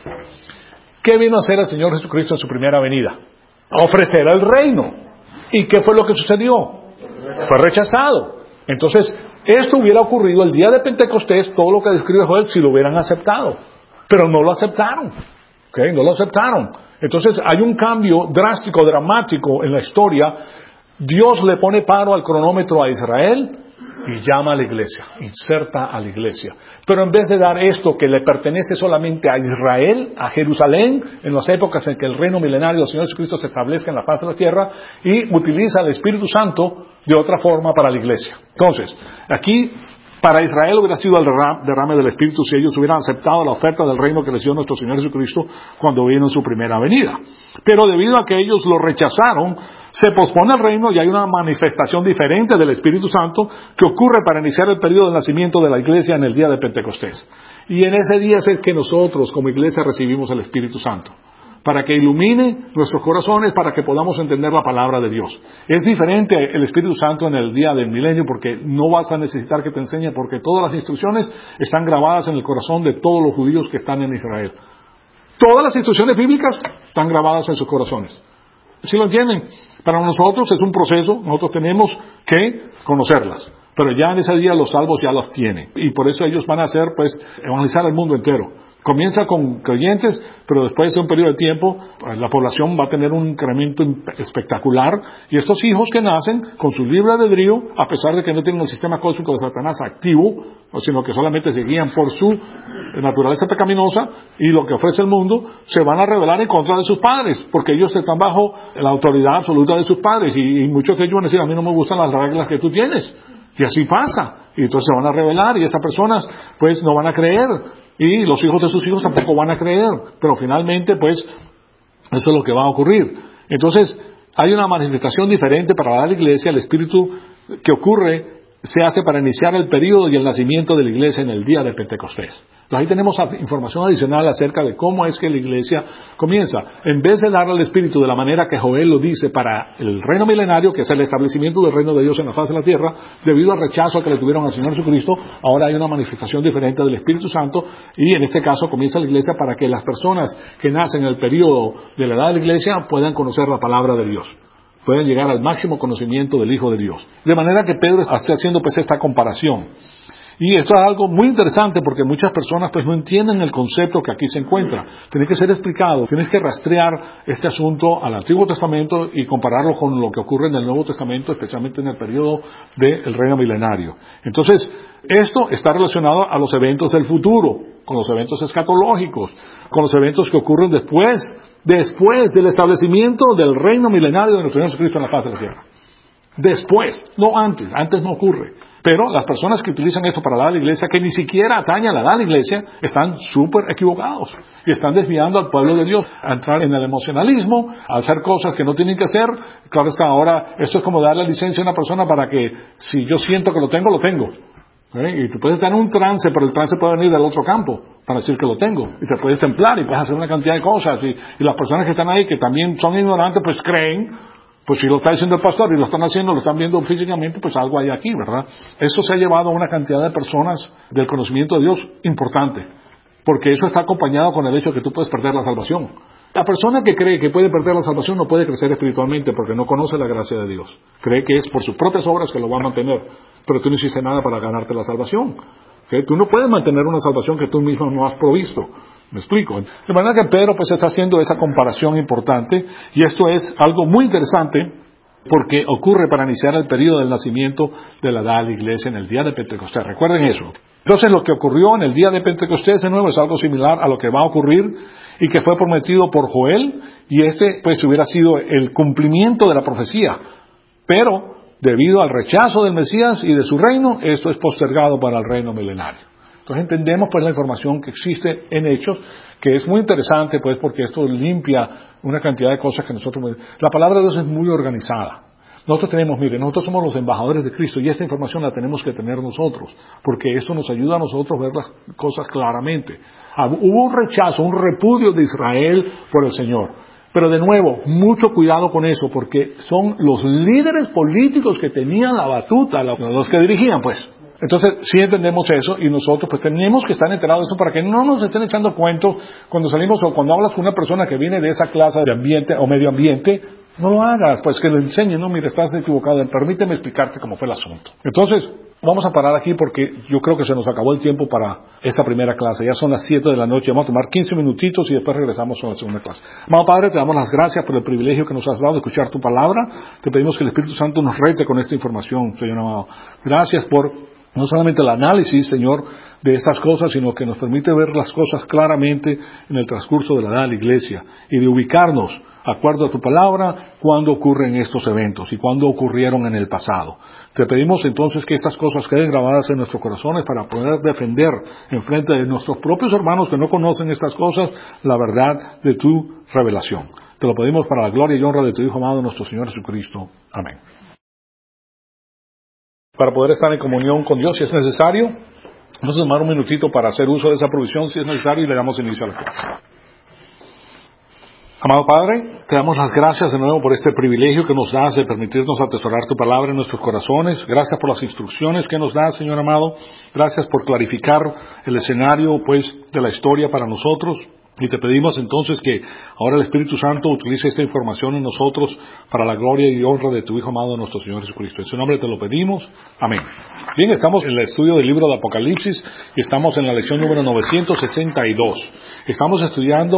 ¿Qué vino a hacer el Señor Jesucristo en su primera venida? A ofrecer el reino. ¿Y qué fue lo que sucedió? Fue rechazado. Entonces, esto hubiera ocurrido el día de Pentecostés, todo lo que describe Joel, si lo hubieran aceptado. Pero no lo aceptaron. ¿Okay? No lo aceptaron. Entonces, hay un cambio drástico, dramático en la historia. Dios le pone paro al cronómetro a Israel y llama a la iglesia, inserta a la iglesia. Pero en vez de dar esto que le pertenece solamente a Israel, a Jerusalén, en las épocas en que el reino milenario del Señor Jesucristo se establezca en la faz de la tierra, y utiliza el Espíritu Santo de otra forma para la iglesia. Entonces, aquí, para Israel hubiera sido el derrame del Espíritu si ellos hubieran aceptado la oferta del reino que les dio nuestro Señor Jesucristo cuando vino en su primera venida. Pero debido a que ellos lo rechazaron, se pospone el reino y hay una manifestación diferente del Espíritu Santo que ocurre para iniciar el periodo de nacimiento de la iglesia en el día de Pentecostés. Y en ese día es el que nosotros como iglesia recibimos el Espíritu Santo, para que ilumine nuestros corazones, para que podamos entender la palabra de Dios. Es diferente el Espíritu Santo en el día del milenio, porque no vas a necesitar que te enseñe, porque todas las instrucciones están grabadas en el corazón de todos los judíos que están en Israel. Todas las instrucciones bíblicas están grabadas en sus corazones. ¿Sí lo entienden? Para nosotros es un proceso, nosotros tenemos que conocerlas. Pero ya en ese día los salvos ya las tienen. Y por eso ellos van a hacer, pues, evangelizar al mundo entero. Comienza con creyentes, pero después de un periodo de tiempo, la población va a tener un incremento espectacular. Y estos hijos que nacen con su libre albedrío, a pesar de que no tienen el sistema cósmico de Satanás activo, sino que solamente se guían por su naturaleza pecaminosa y lo que ofrece el mundo, se van a rebelar en contra de sus padres, porque ellos están bajo la autoridad absoluta de sus padres. Y muchos de ellos van a decir, a mí no me gustan las reglas que tú tienes. Y así pasa. Y entonces se van a rebelar y esas personas, pues, no van a creer. Y los hijos de sus hijos tampoco van a creer. Pero finalmente, pues, eso es lo que va a ocurrir. Entonces, hay una manifestación diferente para la iglesia. El Espíritu que ocurre se hace para iniciar el período y el nacimiento de la iglesia en el día de Pentecostés. Entonces ahí tenemos información adicional acerca de cómo es que la iglesia comienza. En vez de darle al Espíritu de la manera que Joel lo dice para el reino milenario, que es el establecimiento del reino de Dios en la faz de la tierra, debido al rechazo que le tuvieron al Señor Jesucristo, ahora hay una manifestación diferente del Espíritu Santo, y en este caso comienza la iglesia para que las personas que nacen en el periodo de la edad de la iglesia puedan conocer la palabra de Dios, pueden llegar al máximo conocimiento del Hijo de Dios. De manera que Pedro está haciendo pues esta comparación. Y esto es algo muy interesante porque muchas personas pues no entienden el concepto que aquí se encuentra. Tiene que ser explicado, tienes que rastrear este asunto al Antiguo Testamento y compararlo con lo que ocurre en el Nuevo Testamento, especialmente en el periodo del reino milenario. Entonces, esto está relacionado a los eventos del futuro, con los eventos escatológicos, con los eventos que ocurren después del establecimiento del reino milenario de nuestro Señor Jesucristo en la faz de la tierra. Después, no antes no ocurre. Pero las personas que utilizan esto para dar a la iglesia, que ni siquiera atañe a la edad de la iglesia, están súper equivocados y están desviando al pueblo de Dios a entrar en el emocionalismo, a hacer cosas que no tienen que hacer. Claro está, ahora esto es como darle licencia a una persona para que si yo siento que lo tengo, lo tengo. Y tú puedes estar en un trance, pero el trance puede venir del otro campo para decir que lo tengo. Y te puedes templar y puedes hacer una cantidad de cosas. Y las personas que están ahí, que también son ignorantes, pues creen. Pues si lo está diciendo el pastor y lo están haciendo, lo están viendo físicamente, pues algo hay aquí, ¿verdad? Eso se ha llevado a una cantidad de personas del conocimiento de Dios importante, porque eso está acompañado con el hecho de que tú puedes perder la salvación. La persona que cree que puede perder la salvación no puede crecer espiritualmente porque no conoce la gracia de Dios. Cree que es por sus propias obras que lo va a mantener, pero tú no hiciste nada para ganarte la salvación. ¿Okay? Tú no puedes mantener una salvación que tú mismo no has provisto. ¿Me explico? De manera que Pedro pues está haciendo esa comparación importante, y esto es algo muy interesante porque ocurre para iniciar el periodo del nacimiento de la edad de la iglesia en el día de Pentecostés. Recuerden eso. Entonces lo que ocurrió en el día de Pentecostés de nuevo es algo similar a lo que va a ocurrir y que fue prometido por Joel, y este pues hubiera sido el cumplimiento de la profecía. Pero debido al rechazo del Mesías y de su reino, esto es postergado para el reino milenario. Entonces entendemos pues la información que existe en Hechos, que es muy interesante pues porque esto limpia una cantidad de cosas que nosotros... La palabra de Dios es muy organizada. Nosotros somos los embajadores de Cristo y esta información la tenemos que tener nosotros, porque eso nos ayuda a nosotros a ver las cosas claramente. Hubo un rechazo, un repudio de Israel por el Señor. Pero de nuevo, mucho cuidado con eso, porque son los líderes políticos que tenían la batuta, los que dirigían pues. Entonces, sí entendemos eso y nosotros pues tenemos que estar enterados de eso para que no nos estén echando cuentos cuando salimos o cuando hablas con una persona que viene de esa clase de ambiente o medio ambiente. No lo hagas, pues que le enseñen, no, mira, estás equivocado, permíteme explicarte cómo fue el asunto. Entonces, vamos a parar aquí porque yo creo que se nos acabó el tiempo para esta primera clase. Ya son las 7 de la noche, vamos a tomar 15 minutitos y después regresamos a la segunda clase. Amado Padre, te damos las gracias por el privilegio que nos has dado de escuchar tu palabra. Te pedimos que el Espíritu Santo nos rete con esta información, Señor amado. Gracias por no solamente el análisis, Señor, de estas cosas, sino que nos permite ver las cosas claramente en el transcurso de la edad de la iglesia y de ubicarnos, de acuerdo a tu palabra, cuándo ocurren estos eventos y cuándo ocurrieron en el pasado. Te pedimos entonces que estas cosas queden grabadas en nuestros corazones para poder defender en frente de nuestros propios hermanos que no conocen estas cosas la verdad de tu revelación. Te lo pedimos para la gloria y honra de tu Hijo amado, nuestro Señor Jesucristo. Amén. Para poder estar en comunión con Dios si es necesario, vamos a tomar un minutito para hacer uso de esa provisión si es necesario y le damos inicio a la clase. Amado Padre, te damos las gracias de nuevo por este privilegio que nos das de permitirnos atesorar tu palabra en nuestros corazones. Gracias por las instrucciones que nos das, Señor amado. Gracias por clarificar el escenario, pues, de la historia para nosotros. Y te pedimos entonces que ahora el Espíritu Santo utilice esta información en nosotros para la gloria y honra de tu Hijo amado, nuestro Señor Jesucristo. En su nombre te lo pedimos. Amén. Bien, estamos en el estudio del libro de Apocalipsis y estamos en la lección número 962. Estamos estudiando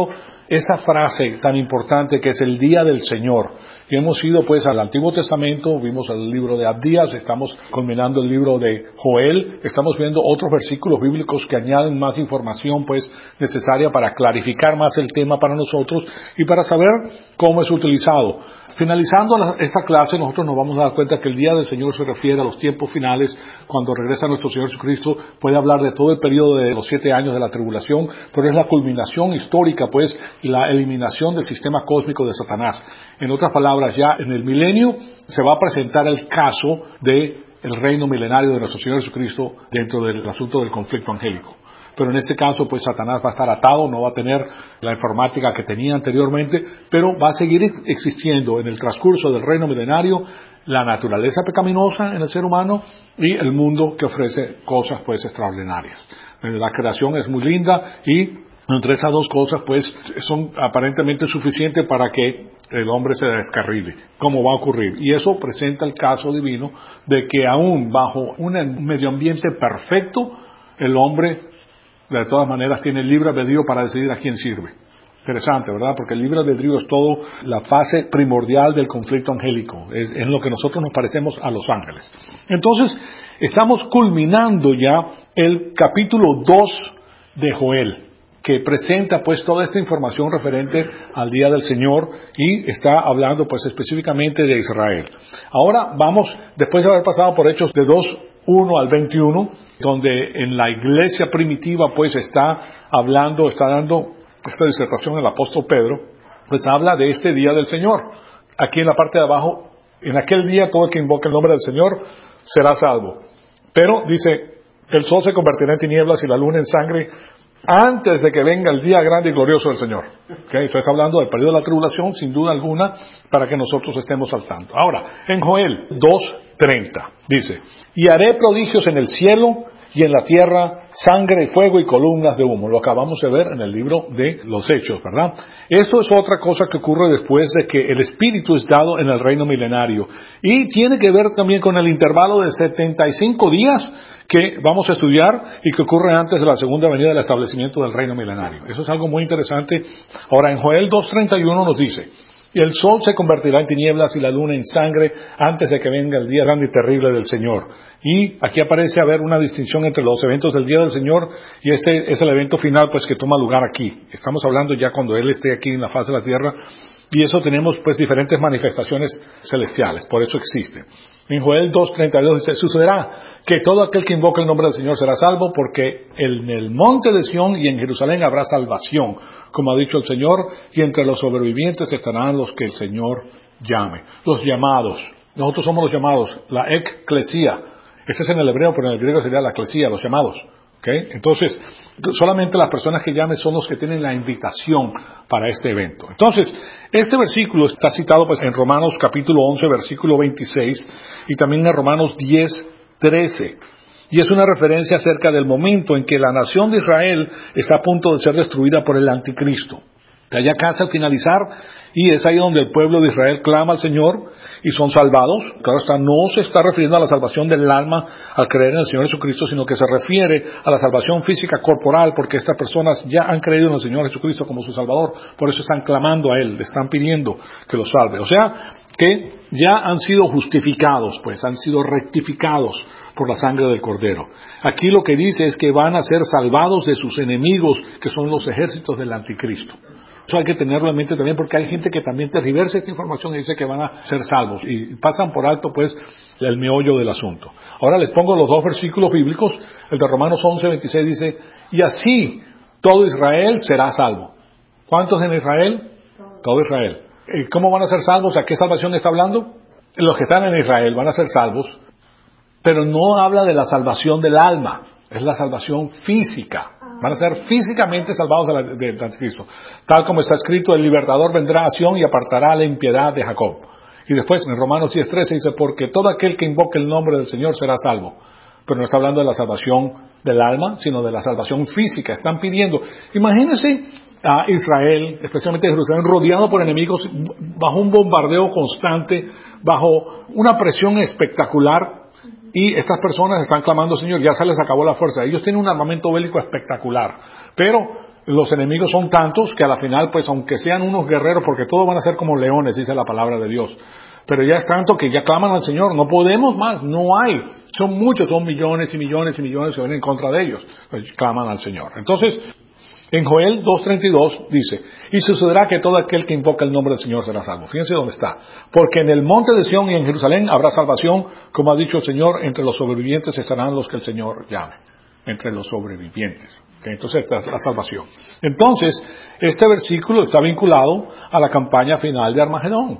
esa frase tan importante que es el día del Señor. Y hemos ido pues al Antiguo Testamento, vimos el libro de Abdías, estamos culminando el libro de Joel, estamos viendo otros versículos bíblicos que añaden más información pues necesaria para clarificar más el tema para nosotros y para saber cómo es utilizado. Finalizando esta clase, nosotros nos vamos a dar cuenta que el día del Señor se refiere a los tiempos finales, cuando regresa nuestro Señor Jesucristo. Puede hablar de todo el periodo de los 7 años de la tribulación, pero es la culminación histórica, pues, la eliminación del sistema cósmico de Satanás. En otras palabras, ya en el milenio se va a presentar el caso del reino milenario de nuestro Señor Jesucristo dentro del asunto del conflicto angélico. Pero en este caso, pues Satanás va a estar atado, no va a tener la informática que tenía anteriormente, pero va a seguir existiendo en el transcurso del reino milenario la naturaleza pecaminosa en el ser humano y el mundo que ofrece cosas pues extraordinarias. La creación es muy linda y entre esas dos cosas pues son aparentemente suficientes para que el hombre se descarrile, como va a ocurrir. Y eso presenta el caso divino de que aún bajo un medio ambiente perfecto, el hombre de todas maneras tiene libre albedrío para decidir a quién sirve. Interesante, ¿verdad? Porque el libre albedrío es todo la fase primordial del conflicto angélico. Es en lo que nosotros nos parecemos a los ángeles. Entonces, estamos culminando ya el capítulo 2 de Joel, que presenta pues toda esta información referente al día del Señor y está hablando pues específicamente de Israel. Ahora vamos, después de haber pasado por Hechos de 2:1 al 21, donde en la iglesia primitiva pues está hablando, está dando esta disertación el apóstol Pedro, pues habla de este día del Señor. Aquí en la parte de abajo, en aquel día todo el que invoque el nombre del Señor será salvo. Pero dice, el sol se convertirá en tinieblas y la luna en sangre antes de que venga el día grande y glorioso del Señor. ¿Okay? Esto está hablando del periodo de la tribulación, sin duda alguna, para que nosotros estemos al tanto. Ahora, en Joel 2:30 dice, y haré prodigios en el cielo y en la tierra, sangre, fuego y columnas de humo. Lo acabamos de ver en el libro de los Hechos, ¿verdad? Esto es otra cosa que ocurre después de que el Espíritu es dado en el reino milenario. Y tiene que ver también con el intervalo de 75 días que vamos a estudiar y que ocurre antes de la segunda venida del establecimiento del reino milenario. Eso es algo muy interesante. Ahora, en Joel 2:31 nos dice, y el sol se convertirá en tinieblas y la luna en sangre antes de que venga el día grande y terrible del Señor. Y aquí aparece haber una distinción entre los eventos del día del Señor y ese es el evento final pues que toma lugar aquí. Estamos hablando ya cuando Él esté aquí en la faz de la tierra. Y eso tenemos pues diferentes manifestaciones celestiales, por eso existe. En Joel 2:32 dice, sucederá que todo aquel que invoque el nombre del Señor será salvo, porque en el monte de Sión y en Jerusalén habrá salvación, como ha dicho el Señor, y entre los sobrevivientes estarán los que el Señor llame. Los llamados, nosotros somos los llamados, la eclesia. Este es en el hebreo, pero en el griego sería la eclesia, los llamados. ¿Okay? Entonces, solamente las personas que llamen son los que tienen la invitación para este evento. Entonces, este versículo está citado pues en Romanos capítulo 11, versículo 26, y también en Romanos 10:13. Y es una referencia acerca del momento en que la nación de Israel está a punto de ser destruida por el anticristo. Está ya casi al finalizar, y es ahí donde el pueblo de Israel clama al Señor y son salvados. Claro está, no se está refiriendo a la salvación del alma al creer en el Señor Jesucristo, sino que se refiere a la salvación física corporal, porque estas personas ya han creído en el Señor Jesucristo como su Salvador, por eso están clamando a Él, le están pidiendo que los salve. O sea, que ya han sido justificados, pues han sido rectificados por la sangre del Cordero. Aquí lo que dice es que van a ser salvados de sus enemigos, que son los ejércitos del anticristo. Eso hay que tenerlo en mente también, porque hay gente que también tergiversa esta información y dice que van a ser salvos y pasan por alto pues el meollo del asunto. Ahora les pongo los dos versículos bíblicos. El de Romanos 11:26 dice, y así todo Israel será salvo. ¿Cuántos en Israel? Todo Israel. ¿Cómo van a ser salvos? ¿A qué salvación está hablando? Los que están en Israel van a ser salvos, pero no habla de la salvación del alma, es la salvación física. Van a ser físicamente salvados del anticristo. Tal como está escrito, el libertador vendrá a Sión y apartará la impiedad de Jacob. Y después en Romanos 10:13 dice, porque todo aquel que invoque el nombre del Señor será salvo. Pero no está hablando de la salvación del alma, sino de la salvación física. Están pidiendo, imagínense a Israel, especialmente Jerusalén, rodeado por enemigos, bajo un bombardeo constante, bajo una presión espectacular. Y estas personas están clamando, Señor, ya se les acabó la fuerza. Ellos tienen un armamento bélico espectacular, pero los enemigos son tantos que a la final, pues aunque sean unos guerreros, porque todos van a ser como leones, dice la palabra de Dios, pero ya es tanto que ya claman al Señor, no podemos más, no hay, son muchos, son millones y millones y millones que vienen en contra de ellos, pues claman al Señor. Entonces, en Joel 2:32 dice, y sucederá que todo aquel que invoca el nombre del Señor será salvo. Fíjense dónde está. Porque en el monte de Sión y en Jerusalén habrá salvación, como ha dicho el Señor, entre los sobrevivientes estarán los que el Señor llame. Entre los sobrevivientes. Entonces esta es la salvación. Entonces, este versículo está vinculado a la campaña final de Armagedón.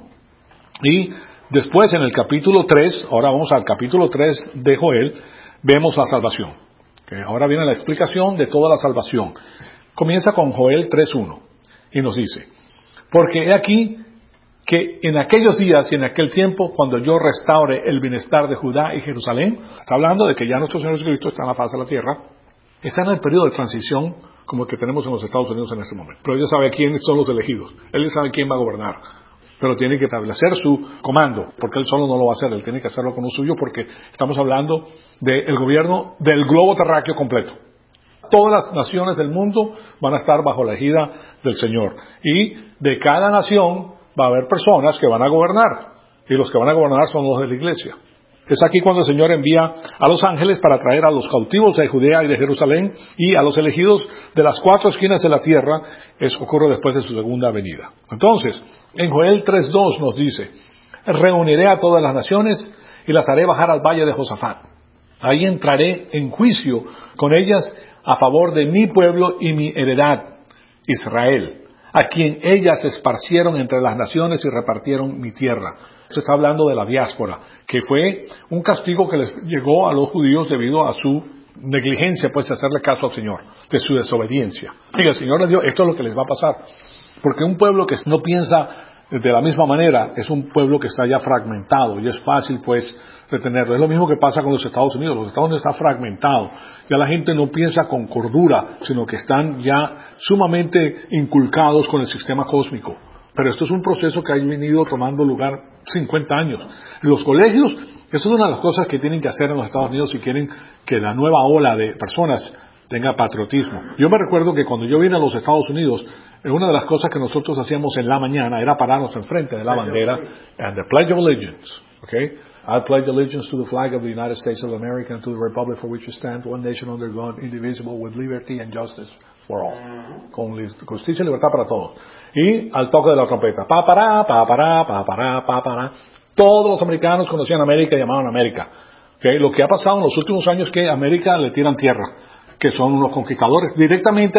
Y después en el capítulo 3, ahora vamos al capítulo 3 de Joel, vemos la salvación. Ahora viene la explicación de toda la salvación. Comienza con Joel 3:1 y nos dice, porque he aquí que en aquellos días y en aquel tiempo, cuando yo restaure el bienestar de Judá y Jerusalén, está hablando de que ya nuestro Señor Jesucristo está en la faz de la tierra, está en el periodo de transición como el que tenemos en los Estados Unidos en este momento. Pero Él sabe quiénes son los elegidos, Él sabe quién va a gobernar, pero tiene que establecer su comando, porque Él solo no lo va a hacer, Él tiene que hacerlo con lo suyo, porque estamos hablando del gobierno del globo terráqueo completo. Todas las naciones del mundo van a estar bajo la ejida del Señor. Y de cada nación va a haber personas que van a gobernar. Y los que van a gobernar son los de la iglesia. Es aquí cuando el Señor envía a los ángeles para traer a los cautivos de Judea y de Jerusalén y a los elegidos de las 4 esquinas de la tierra. Eso ocurre después de su segunda venida. Entonces, en Joel 3:2 nos dice, reuniré a todas las naciones y las haré bajar al valle de Josafat. Ahí entraré en juicio con ellas a favor de mi pueblo y mi heredad, Israel, a quien ellas esparcieron entre las naciones y repartieron mi tierra. Se está hablando de la diáspora, que fue un castigo que les llegó a los judíos debido a su negligencia, pues de hacerle caso al Señor, de su desobediencia. Y el Señor les dio, esto es lo que les va a pasar, porque un pueblo que no piensa de la misma manera es un pueblo que está ya fragmentado y es fácil pues retenerlo. Es lo mismo que pasa con los Estados Unidos. Los Estados Unidos están fragmentados. Ya la gente no piensa con cordura, sino que están ya sumamente inculcados con el sistema cósmico. Pero esto es un proceso que ha venido tomando lugar 50 años. Los colegios, eso es una de las cosas que tienen que hacer en los Estados Unidos si quieren que la nueva ola de personas tenga patriotismo. Yo me recuerdo que cuando yo vine a los Estados Unidos, una de las cosas que nosotros hacíamos en la mañana era pararnos enfrente de la bandera and the Pledge of Allegiance, okay? I pledge allegiance to the flag of the United States of America and to the republic for which it stands, one nation under God, indivisible, with liberty and justice for all. Con justicia y libertad para todos. Y al toque de la trompeta, pa para, pa para, pa para, pa para. Todos los americanos conocían América y llamaban América. Okay? Lo que ha pasado en los últimos años es que a América le tiran tierra, que son unos conquistadores directamente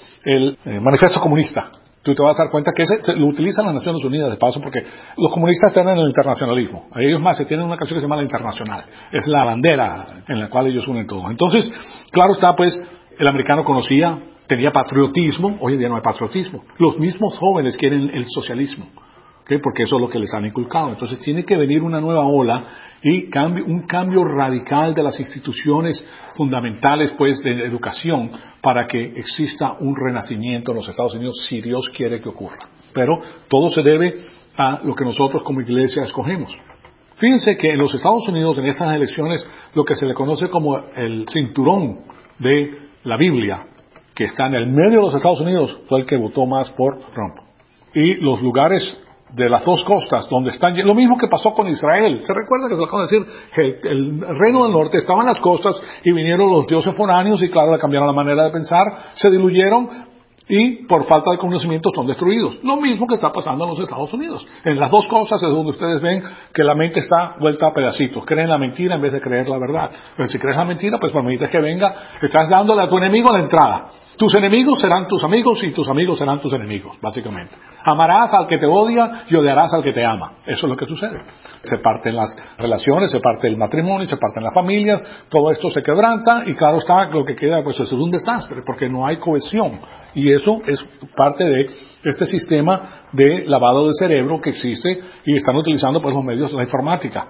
del manifiesto comunista. Tú te vas a dar cuenta que ese lo utilizan las Naciones Unidas de paso porque los comunistas están en el internacionalismo. Ellos más se tienen una canción que se llama La Internacional. Es la bandera en la cual ellos unen todo. Entonces, claro está pues, el americano conocía, tenía patriotismo. Hoy en día no hay patriotismo. Los mismos jóvenes quieren el socialismo. ¿Okay? Porque eso es lo que les han inculcado. Entonces tiene que venir una nueva ola y un cambio radical de las instituciones fundamentales pues de educación para que exista un renacimiento en los Estados Unidos si Dios quiere que ocurra. Pero todo se debe a lo que nosotros como iglesia escogemos. Fíjense que en los Estados Unidos en estas elecciones lo que se le conoce como el cinturón de la Biblia que está en el medio de los Estados Unidos fue el que votó más por Trump. Y los lugares de las dos costas, donde están, lo mismo que pasó con Israel. ¿Se recuerda que se lo acabo de decir? El reino del norte estaba en las costas y vinieron los dioses foráneos y claro, le cambiaron la manera de pensar, se diluyeron y por falta de conocimiento son destruidos. Lo mismo que está pasando en los Estados Unidos. En las dos cosas es donde ustedes ven que la mente está vuelta a pedacitos. Creen la mentira en vez de creer la verdad. Pero si crees la mentira, pues permites que venga, estás dándole a tu enemigo la entrada. Tus enemigos serán tus amigos y tus amigos serán tus enemigos, básicamente. Amarás al que te odia y odiarás al que te ama. Eso es lo que sucede. Se parten las relaciones, se parte el matrimonio, se parten las familias, todo esto se quebranta y claro está, lo que queda pues es un desastre porque no hay cohesión. Y eso es parte de este sistema de lavado de cerebro que existe y están utilizando pues los medios de la informática.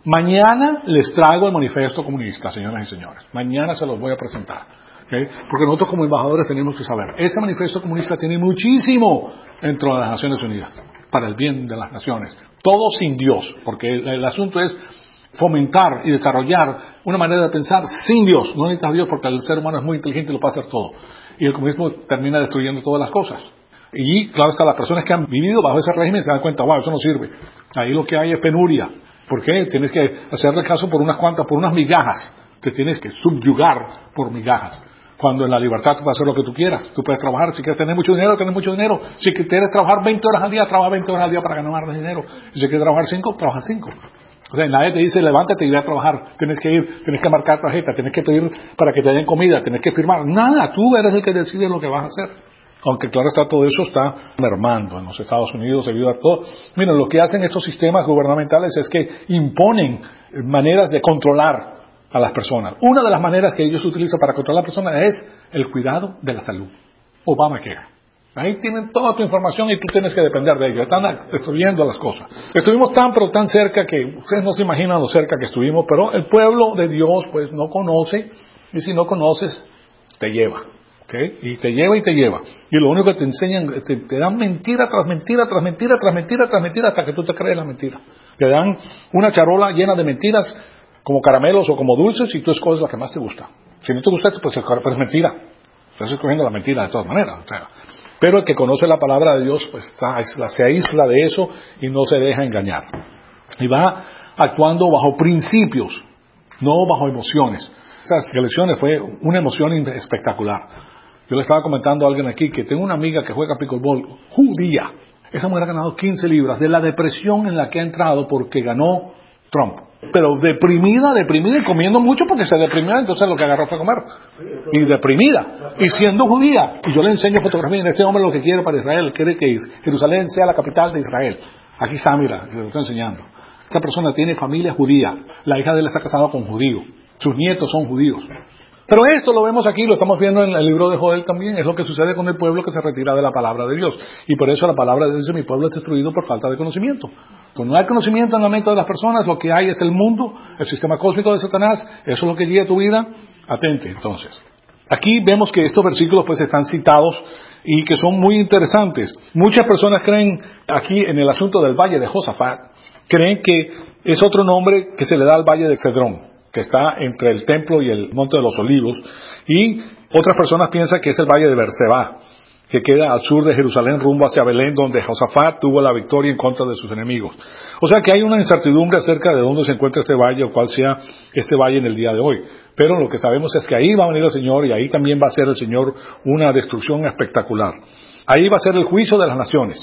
Mañana les traigo el manifiesto comunista, señoras y señores. Mañana se los voy a presentar. ¿Okay? Porque nosotros como embajadores tenemos que saber, ese manifiesto comunista tiene muchísimo dentro de las Naciones Unidas, para el bien de las naciones. Todo sin Dios, porque el asunto es, fomentar y desarrollar una manera de pensar sin Dios. No necesitas a Dios porque el ser humano es muy inteligente y lo puede hacer todo. Y el comunismo termina destruyendo todas las cosas. Y claro está, las personas que han vivido bajo ese régimen se dan cuenta, wow, eso no sirve. Ahí lo que hay es penuria. ¿Por qué? Tienes que hacerle caso por unas migajas. Te tienes que subyugar por migajas. Cuando en la libertad tú puedes hacer lo que tú quieras. Tú puedes trabajar, si quieres tener mucho dinero, tener mucho dinero. Si quieres trabajar 20 horas al día, trabaja 20 horas al día para ganar más dinero. Si quieres trabajar 5, trabaja 5. O sea, nadie te dice, levántate y ve a trabajar. Tienes que ir, tienes que marcar tarjeta, tienes que pedir para que te den comida, tienes que firmar. Nada, tú eres el que decide lo que vas a hacer. Aunque claro está, todo eso está mermando en los Estados Unidos debido a todo. Miren, lo que hacen estos sistemas gubernamentales es que imponen maneras de controlar a las personas. Una de las maneras que ellos utilizan para controlar a las personas es el cuidado de la salud. Obamacare. Ahí tienen toda tu información y tú tienes que depender de ellos. Están destruyendo las cosas. Estuvimos tan cerca que ustedes no se imaginan lo cerca que estuvimos, pero el pueblo de Dios pues no conoce, y si no conoces, te lleva. ¿Okay? Y te lleva y te lleva. Y lo único que te enseñan, te dan mentira tras mentira, tras mentira, tras mentira, tras mentira, hasta que tú te crees la mentira. Te dan una charola llena de mentiras, como caramelos o como dulces, y tú escoges la que más te gusta. Si no te gusta, pues es mentira. Estás escogiendo la mentira de todas maneras. O sea, pero el que conoce la palabra de Dios, pues se aísla de eso y no se deja engañar. Y va actuando bajo principios, no bajo emociones. Esas elecciones fue una emoción espectacular. Yo le estaba comentando a alguien aquí que tengo una amiga que juega pickleball, judía. Esa mujer ha ganado 15 libras de la depresión en la que ha entrado porque ganó Trump. Pero deprimida y comiendo mucho porque se deprimió, entonces lo que agarró fue comer. Y deprimida. Y siendo judía. Y yo le enseño fotografías. Este hombre lo que quiere para Israel, quiere que Jerusalén sea la capital de Israel. Aquí está, mira, le estoy enseñando. Esta persona tiene familia judía. La hija de él está casada con judío. Sus nietos son judíos. Pero esto lo vemos aquí, lo estamos viendo en el libro de Joel también, es lo que sucede con el pueblo que se retira de la palabra de Dios. Y por eso la palabra de Dios dice, mi pueblo es destruido por falta de conocimiento. Cuando no hay conocimiento en la mente de las personas, lo que hay es el mundo, el sistema cósmico de Satanás, eso es lo que guía tu vida. Atente, entonces. Aquí vemos que estos versículos pues están citados y que son muy interesantes. Muchas personas creen, aquí en el asunto del valle de Josafat, creen que es otro nombre que se le da al valle de Cedrón, que está entre el templo y el monte de los olivos, y otras personas piensan que es el valle de Berseba, que queda al sur de Jerusalén rumbo hacia Belén, donde Josafat tuvo la victoria en contra de sus enemigos. O sea que hay una incertidumbre acerca de dónde se encuentra este valle o cuál sea este valle en el día de hoy. Pero lo que sabemos es que ahí va a venir el Señor y ahí también va a hacer el Señor una destrucción espectacular. Ahí va a ser el juicio de las naciones.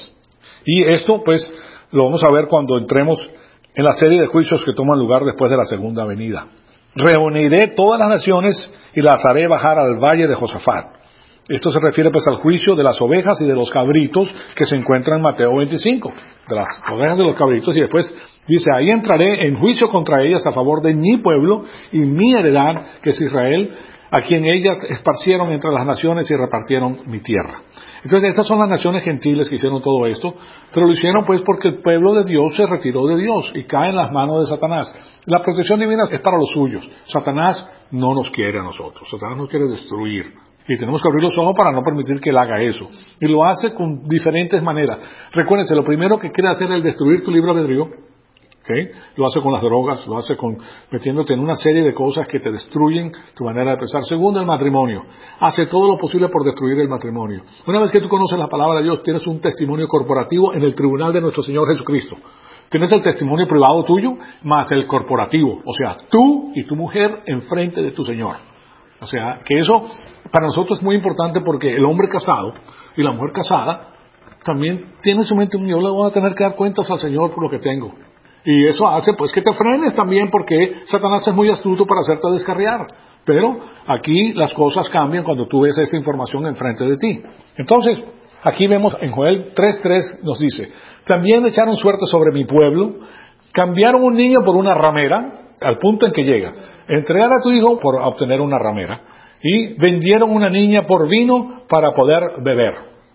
Y esto pues lo vamos a ver cuando entremos en la serie de juicios que toman lugar después de la segunda venida. Reuniré todas las naciones y las haré bajar al valle de Josafat. Esto se refiere pues al juicio de las ovejas y de los cabritos que se encuentra en Mateo 25. De las ovejas y de los cabritos, y después dice, ahí entraré en juicio contra ellas a favor de mi pueblo y mi heredad, que es Israel, a quien ellas esparcieron entre las naciones y repartieron mi tierra. Entonces estas son las naciones gentiles que hicieron todo esto, pero lo hicieron pues porque el pueblo de Dios se retiró de Dios y cae en las manos de Satanás. La protección divina es para los suyos. Satanás no nos quiere a nosotros, Satanás nos quiere destruir. Y tenemos que abrir los ojos para no permitir que él haga eso. Y lo hace con diferentes maneras. Recuérdense, lo primero que quiere hacer es destruir tu libre albedrío. ¿Okay? Lo hace con las drogas, lo hace metiéndote en una serie de cosas que te destruyen tu manera de pensar. Segundo, el matrimonio. Hace todo lo posible por destruir el matrimonio. Una vez que tú conoces la palabra de Dios, tienes un testimonio corporativo en el tribunal de nuestro Señor Jesucristo. Tienes el testimonio privado tuyo, más el corporativo. O sea, tú y tu mujer enfrente de tu Señor. O sea, que eso para nosotros es muy importante porque el hombre casado y la mujer casada también tiene en su mente, yo le voy a tener que dar cuentas al Señor por lo que tengo. Y eso hace pues que te frenes también porque Satanás es muy astuto para hacerte descarriar. Pero aquí las cosas cambian cuando tú ves esa información enfrente de ti. Entonces, aquí vemos en Joel 3:3 nos dice, también echaron suerte sobre mi pueblo, cambiaron un niño por una ramera, al punto en que llega, entregar a tu hijo por obtener una ramera, y vendieron una niña por vino para poder beber.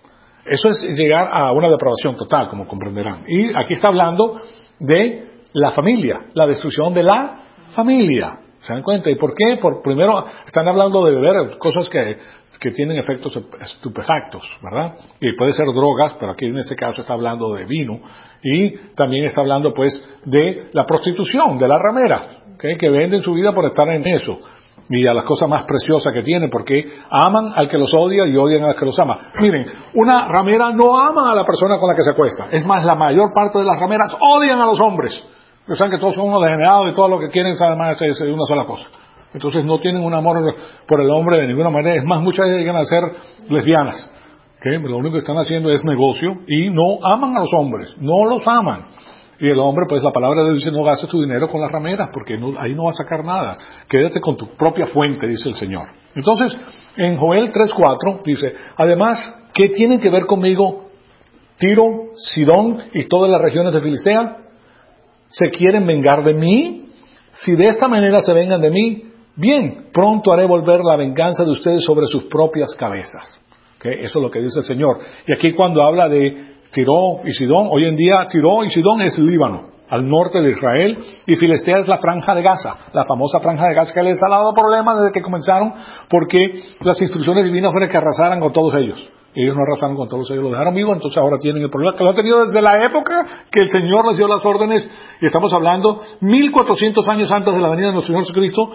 Eso es llegar a una depravación total, como comprenderán. Y aquí está hablando de la familia, la destrucción de la familia. ¿Se dan cuenta? ¿Y por qué? Primero, están hablando de beber cosas que tienen efectos estupefactos, ¿verdad? Y puede ser drogas, pero aquí en este caso está hablando de vino. Y también está hablando, pues, de la prostitución, de la ramera, ¿okay? Que venden su vida por estar en eso. Y a las cosas más preciosas que tienen, porque aman al que los odia y odian al que los ama. Miren, una ramera no ama a la persona con la que se acuesta. Es más, la mayor parte de las rameras odian a los hombres. Porque saben que todos son unos degenerados y todo lo que quieren además es una sola cosa. Entonces no tienen un amor por el hombre de ninguna manera. Es más, muchas veces llegan a ser lesbianas. ¿Okay? Lo único que están haciendo es negocio y no aman a los hombres. No los aman. Y el hombre, pues la palabra de Dios dice, no gastes tu dinero con las rameras, porque ahí no va a sacar nada. Quédate con tu propia fuente, dice el Señor. Entonces, en Joel 3:4 dice, además, ¿qué tienen que ver conmigo Tiro, Sidón y todas las regiones de Filistea? ¿Se quieren vengar de mí? Si de esta manera se vengan de mí, bien, pronto haré volver la venganza de ustedes sobre sus propias cabezas. ¿Okay? Eso es lo que dice el Señor. Y aquí cuando habla de Tiro y Sidón, hoy en día Tiro y Sidón es Líbano, al norte de Israel, y Filistea es la franja de Gaza, la famosa franja de Gaza que les ha dado problemas desde que comenzaron, porque las instrucciones divinas fueron que arrasaran con todos ellos. Ellos no arrasaron con todos ellos, los dejaron vivos, entonces ahora tienen el problema que lo han tenido desde la época que el Señor les dio las órdenes, y estamos hablando 1400 años antes de la venida de nuestro Señor Jesucristo,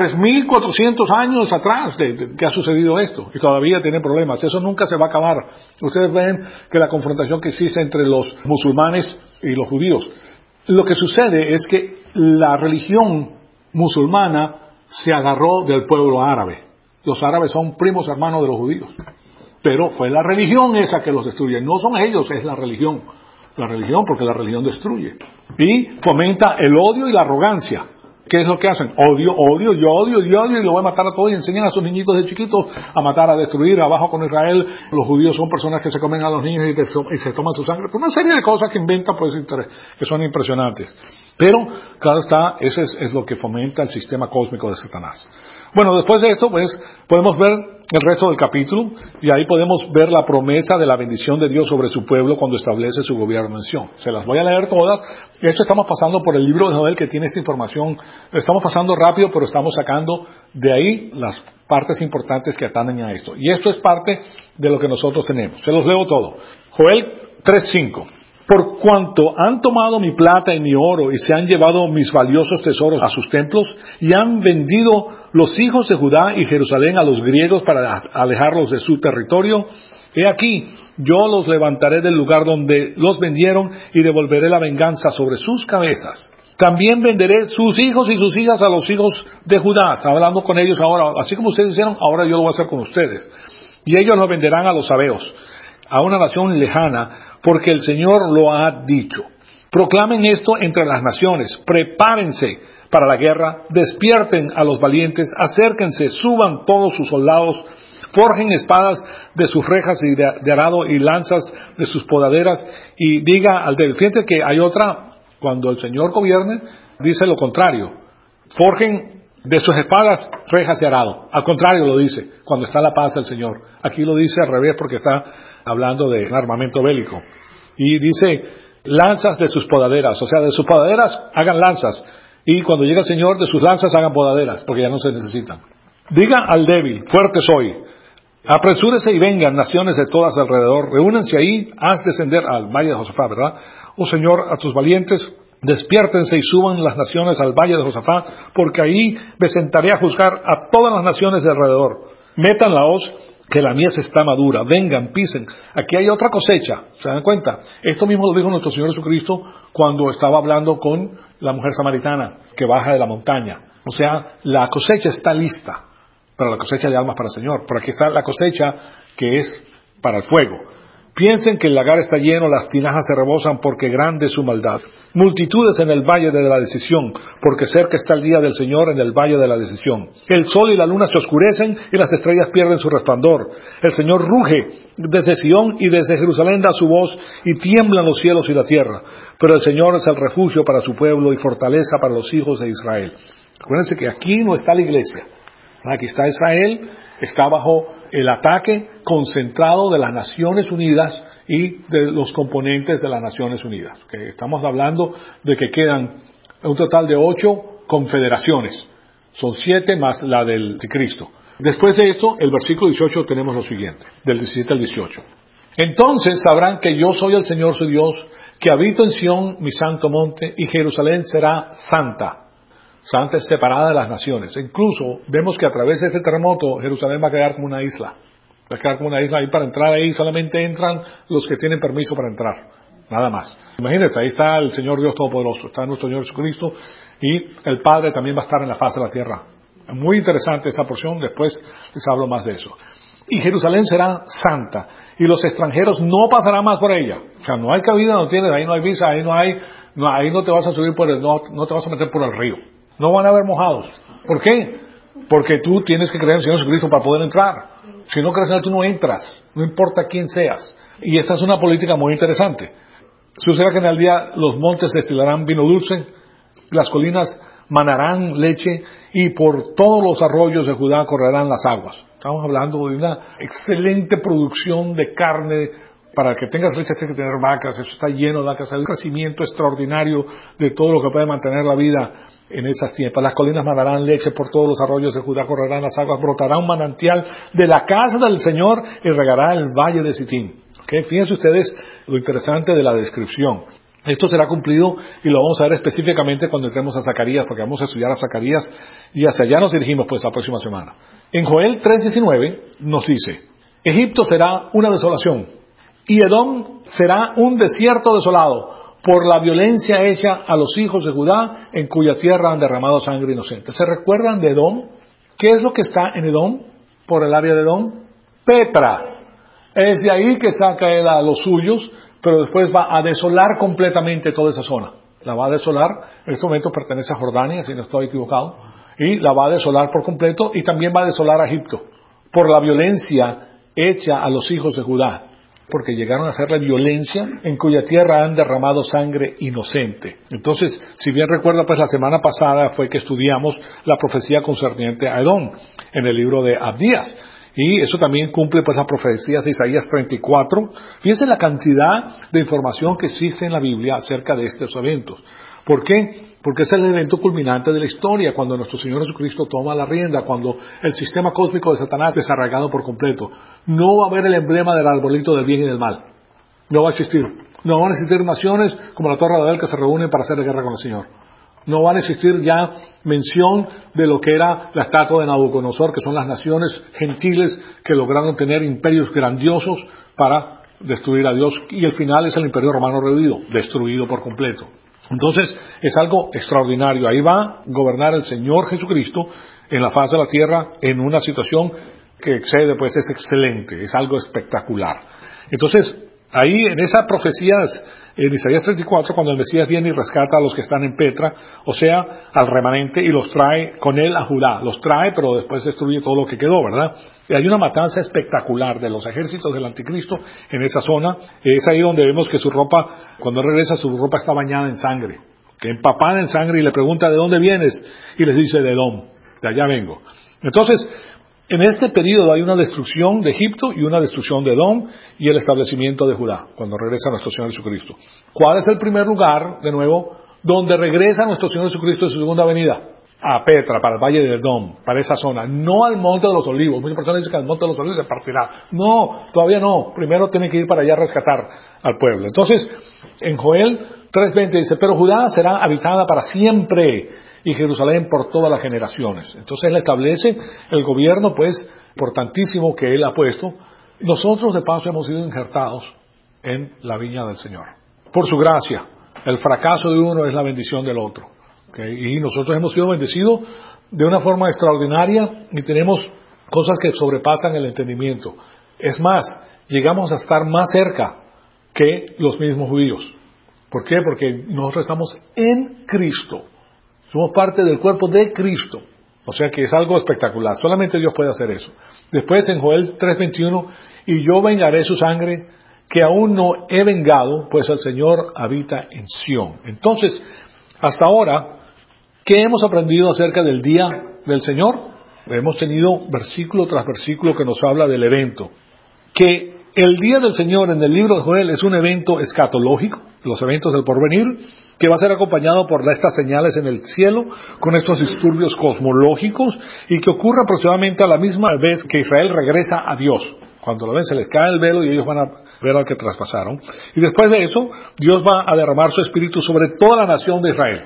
3400 años atrás de que ha sucedido esto, y todavía tienen problemas. Eso nunca se va a acabar. Ustedes ven que la confrontación que existe entre los musulmanes y los judíos, lo que sucede es que la religión musulmana se agarró del pueblo árabe. Los árabes son primos hermanos de los judíos. Pero fue la religión esa que los destruye. No son ellos, es la religión. La religión, porque la religión destruye. Y fomenta el odio y la arrogancia. ¿Qué es lo que hacen? Odio, yo odio, y lo voy a matar a todos. Y enseñan a sus niñitos de chiquitos a matar, a destruir. Abajo con Israel, los judíos son personas que se comen a los niños y se toman su sangre. Una serie de cosas que inventan, pues, que son impresionantes. Pero, claro está, ese es lo que fomenta el sistema cósmico de Satanás. Bueno, después de esto, pues, podemos ver el resto del capítulo, y ahí podemos ver la promesa de la bendición de Dios sobre su pueblo cuando establece su gobierno en Sión. Se las voy a leer todas. Esto estamos pasando por el libro de Joel, que tiene esta información. Estamos pasando rápido, pero estamos sacando de ahí las partes importantes que atañen a esto. Y esto es parte de lo que nosotros tenemos. Se los leo todo. Joel 3:5. Por cuanto han tomado mi plata y mi oro y se han llevado mis valiosos tesoros a sus templos y han vendido los hijos de Judá y Jerusalén a los griegos para alejarlos de su territorio, he aquí, yo los levantaré del lugar donde los vendieron y devolveré la venganza sobre sus cabezas. También venderé sus hijos y sus hijas a los hijos de Judá. Está hablando con ellos ahora, así como ustedes hicieron, ahora yo lo voy a hacer con ustedes. Y ellos los venderán a los sabeos, a una nación lejana, porque el Señor lo ha dicho. Proclamen esto entre las naciones, prepárense para la guerra, despierten a los valientes, acérquense, suban todos sus soldados, forjen espadas de sus rejas y de arado y lanzas de sus podaderas, y diga al débil. Fíjense que hay otra, cuando el Señor gobierne, dice lo contrario, forjen de sus espadas, rejas y arado. Al contrario lo dice, cuando está la paz del Señor. Aquí lo dice al revés porque está hablando de armamento bélico. Y dice, lanzas de sus podaderas. O sea, de sus podaderas hagan lanzas. Y cuando llegue el Señor, de sus lanzas hagan podaderas, porque ya no se necesitan. Diga al débil, fuerte soy. Apresúrese y vengan naciones de todas alrededor. Reúnanse ahí, haz descender al valle de Josafat, ¿verdad? Oh Señor, a tus valientes, despiértense y suban las naciones al valle de Josafat, porque ahí me sentaré a juzgar a todas las naciones de alrededor. Metan la hoz, que la mies está madura. Vengan, pisen. Aquí hay otra cosecha. ¿Se dan cuenta? Esto mismo lo dijo nuestro Señor Jesucristo cuando estaba hablando con la mujer samaritana que baja de la montaña. O sea, la cosecha está lista para la cosecha de almas para el Señor. Pero aquí está la cosecha que es para el fuego. Piensen que el lagar está lleno, las tinajas se rebosan porque grande es su maldad. Multitudes en el valle de la decisión, porque cerca está el día del Señor en el valle de la decisión. El sol y la luna se oscurecen y las estrellas pierden su resplandor. El Señor ruge desde Sión y desde Jerusalén da su voz y tiemblan los cielos y la tierra. Pero el Señor es el refugio para su pueblo y fortaleza para los hijos de Israel. Acuérdense que aquí no está la iglesia. Aquí está Israel, está bajo el ataque concentrado de las Naciones Unidas y de los componentes de las Naciones Unidas. Estamos hablando de que quedan un total de 8 confederaciones. Son 7 más la del Cristo. Después de esto, el versículo 18 tenemos lo siguiente, del 17 al 18. Entonces sabrán que yo soy el Señor su Dios, que habito en Sión, mi santo monte, y Jerusalén será santa. Santa es separada de las naciones. Incluso vemos que a través de este terremoto, Jerusalén va a quedar como una isla. Va a quedar como una isla, y para entrar ahí solamente entran los que tienen permiso para entrar. Nada más. Imagínense, ahí está el Señor Dios Todopoderoso, está nuestro Señor Jesucristo, y el Padre también va a estar en la faz de la tierra. Muy interesante esa porción, después les hablo más de eso. Y Jerusalén será santa, y los extranjeros no pasarán más por ella. O sea, no hay cabida, no tienes, ahí no hay visa, ahí no te vas a subir no te vas a meter por el río. No van a haber mojados. ¿Por qué? Porque tú tienes que creer en el Señor Jesucristo para poder entrar. Si no crees en Él, tú no entras, no importa quién seas. Y esta es una política muy interesante. Sucederá que en el día los montes destilarán vino dulce, las colinas manarán leche, y por todos los arroyos de Judá correrán las aguas. Estamos hablando de una excelente producción de carne. Para que tengas leche tienes que tener vacas, eso está lleno de vacas, hay un crecimiento extraordinario de todo lo que puede mantener la vida en esas tiempos. Las colinas manarán leche, por todos los arroyos de Judá correrán las aguas, brotará un manantial de la casa del Señor y regará el valle de Sitín. ¿Okay? Fíjense ustedes lo interesante de la descripción. Esto será cumplido y lo vamos a ver específicamente cuando entremos a Zacarías, porque vamos a estudiar a Zacarías y hacia allá nos dirigimos pues la próxima semana. En Joel 3:19 nos dice, Egipto será una desolación y Edom será un desierto desolado por la violencia hecha a los hijos de Judá, en cuya tierra han derramado sangre inocente. ¿Se recuerdan de Edom? ¿Qué es lo que está en Edom? Por el área de Edom. Petra. Es de ahí que saca él a los suyos, pero después va a desolar completamente toda esa zona. La va a desolar, en este momento pertenece a Jordania, si no estoy equivocado, y la va a desolar por completo, y también va a desolar a Egipto, por la violencia hecha a los hijos de Judá, porque llegaron a hacerle violencia, en cuya tierra han derramado sangre inocente. Entonces, si bien recuerda, pues la semana pasada fue que estudiamos la profecía concerniente a Edom, en el libro de Abdías. Y eso también cumple pues las profecías de Isaías 34. Fíjense la cantidad de información que existe en la Biblia acerca de estos eventos. ¿Por qué? Porque es el evento culminante de la historia, cuando nuestro Señor Jesucristo toma la rienda, cuando el sistema cósmico de Satanás es desarraigado por completo. No va a haber el emblema del arbolito del bien y del mal. No va a existir. No van a existir naciones como la Torre de Babel que se reúnen para hacer guerra con el Señor. No van a existir ya mención de lo que era la estatua de Nabucodonosor, que son las naciones gentiles que lograron tener imperios grandiosos para destruir a Dios, y el final es el imperio romano destruido por completo. Entonces es algo extraordinario. Ahí va a gobernar el Señor Jesucristo en la faz de la tierra en una situación que excede, pues es excelente, es algo espectacular. Entonces ahí en esas profecías, en Isaías 34, cuando el Mesías viene y rescata a los que están en Petra, o sea, al remanente, y los trae con él a Judá. Los trae, pero después destruye todo lo que quedó, ¿verdad? Y hay una matanza espectacular de los ejércitos del anticristo en esa zona. Es ahí donde vemos que su ropa, cuando él regresa, su ropa está bañada en sangre, que empapada en sangre, y le pregunta, ¿de dónde vienes? Y les dice, de Edom, de allá vengo. Entonces, en este periodo hay una destrucción de Egipto y una destrucción de Edom y el establecimiento de Judá, cuando regresa nuestro Señor Jesucristo. ¿Cuál es el primer lugar, de nuevo, donde regresa nuestro Señor Jesucristo en su segunda venida? A Petra, para el valle de Edom, para esa zona, no al Monte de los Olivos. Muchas personas dicen que al Monte de los Olivos se partirá. No, todavía no. Primero tiene que ir para allá a rescatar al pueblo. Entonces, en Joel 3:20 dice, pero Judá será habitada para siempre, y Jerusalén por todas las generaciones. Entonces él establece el gobierno, pues, importantísimo que él ha puesto. Nosotros de paso hemos sido injertados en la viña del Señor. Por su gracia, el fracaso de uno es la bendición del otro. ¿Okay? Y nosotros hemos sido bendecidos de una forma extraordinaria y tenemos cosas que sobrepasan el entendimiento. Es más, llegamos a estar más cerca que los mismos judíos. ¿Por qué? Porque nosotros estamos en Cristo. Somos parte del cuerpo de Cristo. O sea que es algo espectacular. Solamente Dios puede hacer eso. Después en Joel 3:21, y yo vengaré su sangre, que aún no he vengado, pues el Señor habita en Sión. Entonces, hasta ahora, ¿qué hemos aprendido acerca del día del Señor? Hemos tenido versículo tras versículo que nos habla del evento. Que el día del Señor en el libro de Joel es un evento escatológico, los eventos del porvenir, que va a ser acompañado por estas señales en el cielo, con estos disturbios cosmológicos, y que ocurre aproximadamente a la misma vez que Israel regresa a Dios. Cuando lo ven, se les cae el velo y ellos van a ver al que traspasaron. Y después de eso, Dios va a derramar su espíritu sobre toda la nación de Israel.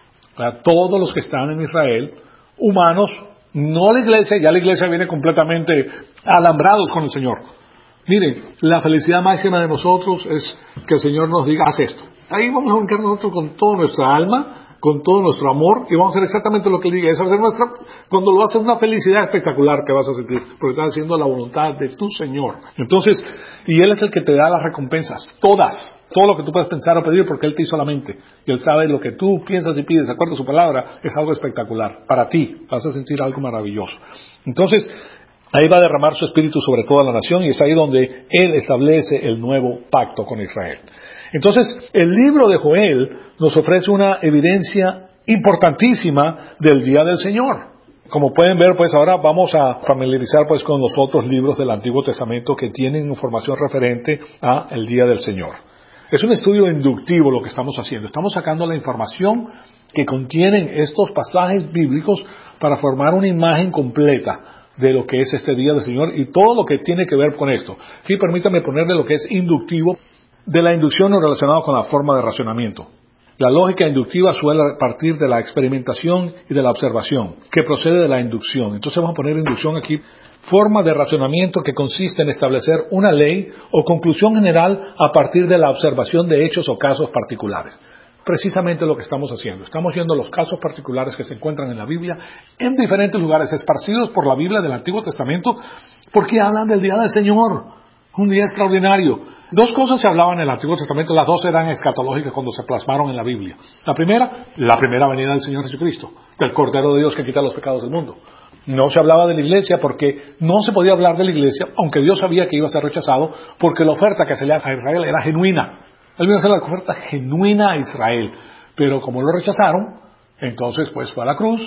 A todos los que están en Israel, humanos, no la iglesia, ya la iglesia viene completamente alambrados con el Señor. Miren, la felicidad máxima de nosotros es que el Señor nos diga, haz esto. Ahí vamos a brincar nosotros con toda nuestra alma, con todo nuestro amor, y vamos a hacer exactamente lo que Él diga. Eso va a ser cuando lo haces, una felicidad espectacular que vas a sentir, porque estás haciendo la voluntad de tu Señor. Entonces, y Él es el que te da las recompensas, todas, todo lo que tú puedes pensar o pedir, porque Él te hizo la mente, y Él sabe lo que tú piensas y pides, de acuerdo a su palabra, es algo espectacular. Para ti, vas a sentir algo maravilloso. Entonces, ahí va a derramar su espíritu sobre toda la nación, y es ahí donde Él establece el nuevo pacto con Israel. Entonces, el libro de Joel nos ofrece una evidencia importantísima del día del Señor. Como pueden ver, pues ahora vamos a familiarizar pues con los otros libros del Antiguo Testamento que tienen información referente a el día del Señor. Es un estudio inductivo lo que estamos haciendo. Estamos sacando la información que contienen estos pasajes bíblicos para formar una imagen completa de lo que es este día del Señor y todo lo que tiene que ver con esto. Aquí permítame ponerle lo que es inductivo. De la inducción no relacionado con la forma de racionamiento. La lógica inductiva suele partir de la experimentación y de la observación, que procede de la inducción. Entonces vamos a poner inducción aquí. Forma de racionamiento que consiste en establecer una ley o conclusión general a partir de la observación de hechos o casos particulares. Precisamente lo que estamos haciendo. Estamos viendo los casos particulares que se encuentran en la Biblia, en diferentes lugares, esparcidos por la Biblia del Antiguo Testamento, porque hablan del día del Señor. Un día extraordinario. Dos cosas se hablaban en el Antiguo Testamento, las dos eran escatológicas cuando se plasmaron en la Biblia. La primera venida del Señor Jesucristo, del Cordero de Dios que quita los pecados del mundo. No se hablaba de la iglesia porque no se podía hablar de la iglesia, aunque Dios sabía que iba a ser rechazado, porque la oferta que se le hace a Israel era genuina. Él iba a hacer la oferta genuina a Israel, pero como lo rechazaron, entonces pues fue a la cruz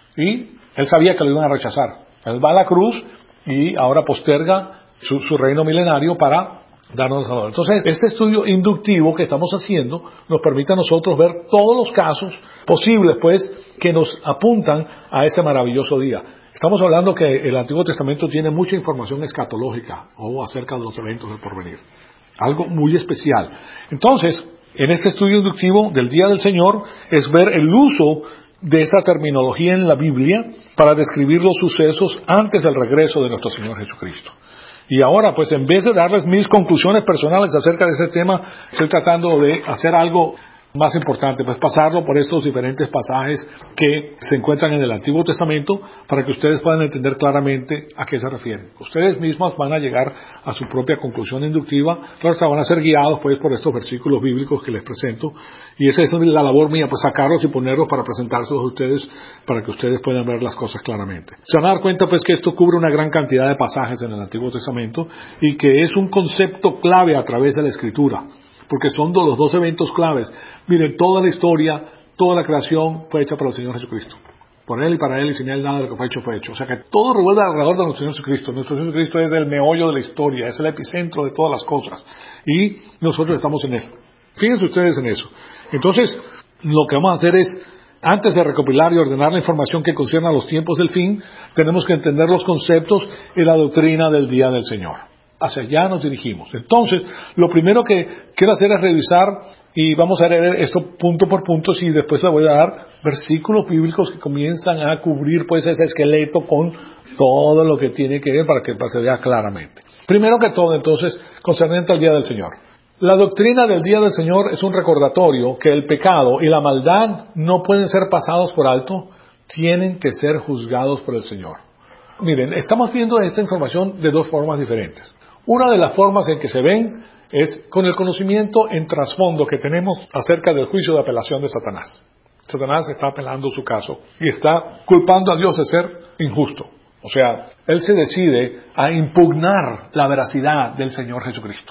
y él sabía que lo iban a rechazar. Él va a la cruz y ahora posterga su reino milenario para darnos el Salvador. Entonces, este estudio inductivo que estamos haciendo nos permite a nosotros ver todos los casos posibles, pues, que nos apuntan a ese maravilloso día. Estamos hablando que el Antiguo Testamento tiene mucha información escatológica o acerca de los eventos del porvenir. Algo muy especial. Entonces, en este estudio inductivo del día del Señor es ver el uso de esa terminología en la Biblia para describir los sucesos antes del regreso de nuestro Señor Jesucristo. Y ahora, pues en vez de darles mis conclusiones personales acerca de ese tema, estoy tratando de hacer algo más importante, pues pasarlo por estos diferentes pasajes que se encuentran en el Antiguo Testamento para que ustedes puedan entender claramente a qué se refieren. Ustedes mismos van a llegar a su propia conclusión inductiva, claro, van a ser guiados pues por estos versículos bíblicos que les presento, y esa es la labor mía, pues sacarlos y ponerlos para presentárselos a ustedes, para que ustedes puedan ver las cosas claramente. Se van a dar cuenta pues que esto cubre una gran cantidad de pasajes en el Antiguo Testamento y que es un concepto clave a través de la Escritura, porque son los dos eventos claves. Miren, toda la historia, toda la creación fue hecha por el Señor Jesucristo. Por Él y para Él y sin Él nada de lo que fue hecho fue hecho. O sea que todo revuelve alrededor de nuestro Señor Jesucristo. Nuestro Señor Jesucristo es el meollo de la historia, es el epicentro de todas las cosas. Y nosotros estamos en Él. Fíjense ustedes en eso. Entonces, lo que vamos a hacer es, antes de recopilar y ordenar la información que concierne a los tiempos del fin, tenemos que entender los conceptos y la doctrina del día del Señor. Hacia allá nos dirigimos. Entonces, lo primero que quiero hacer es revisar, y vamos a leer esto punto por punto, y después le voy a dar versículos bíblicos que comienzan a cubrir pues ese esqueleto con todo lo que tiene que ver para que se vea claramente. Primero que todo, entonces, concerniente al día del Señor. La doctrina del día del Señor es un recordatorio que el pecado y la maldad no pueden ser pasados por alto, tienen que ser juzgados por el Señor. Miren, estamos viendo esta información de dos formas diferentes. Una de las formas en que se ven es con el conocimiento en trasfondo que tenemos acerca del juicio de apelación de Satanás. Satanás está apelando su caso y está culpando a Dios de ser injusto. O sea, él se decide a impugnar la veracidad del Señor Jesucristo,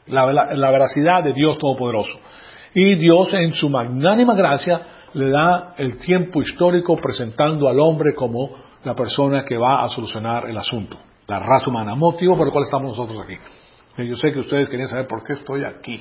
la veracidad de Dios Todopoderoso. Y Dios, en su magnánima gracia, le da el tiempo histórico presentando al hombre como la persona que va a solucionar el asunto, la raza humana, motivo por el cual estamos nosotros aquí. Yo sé que ustedes querían saber por qué estoy aquí.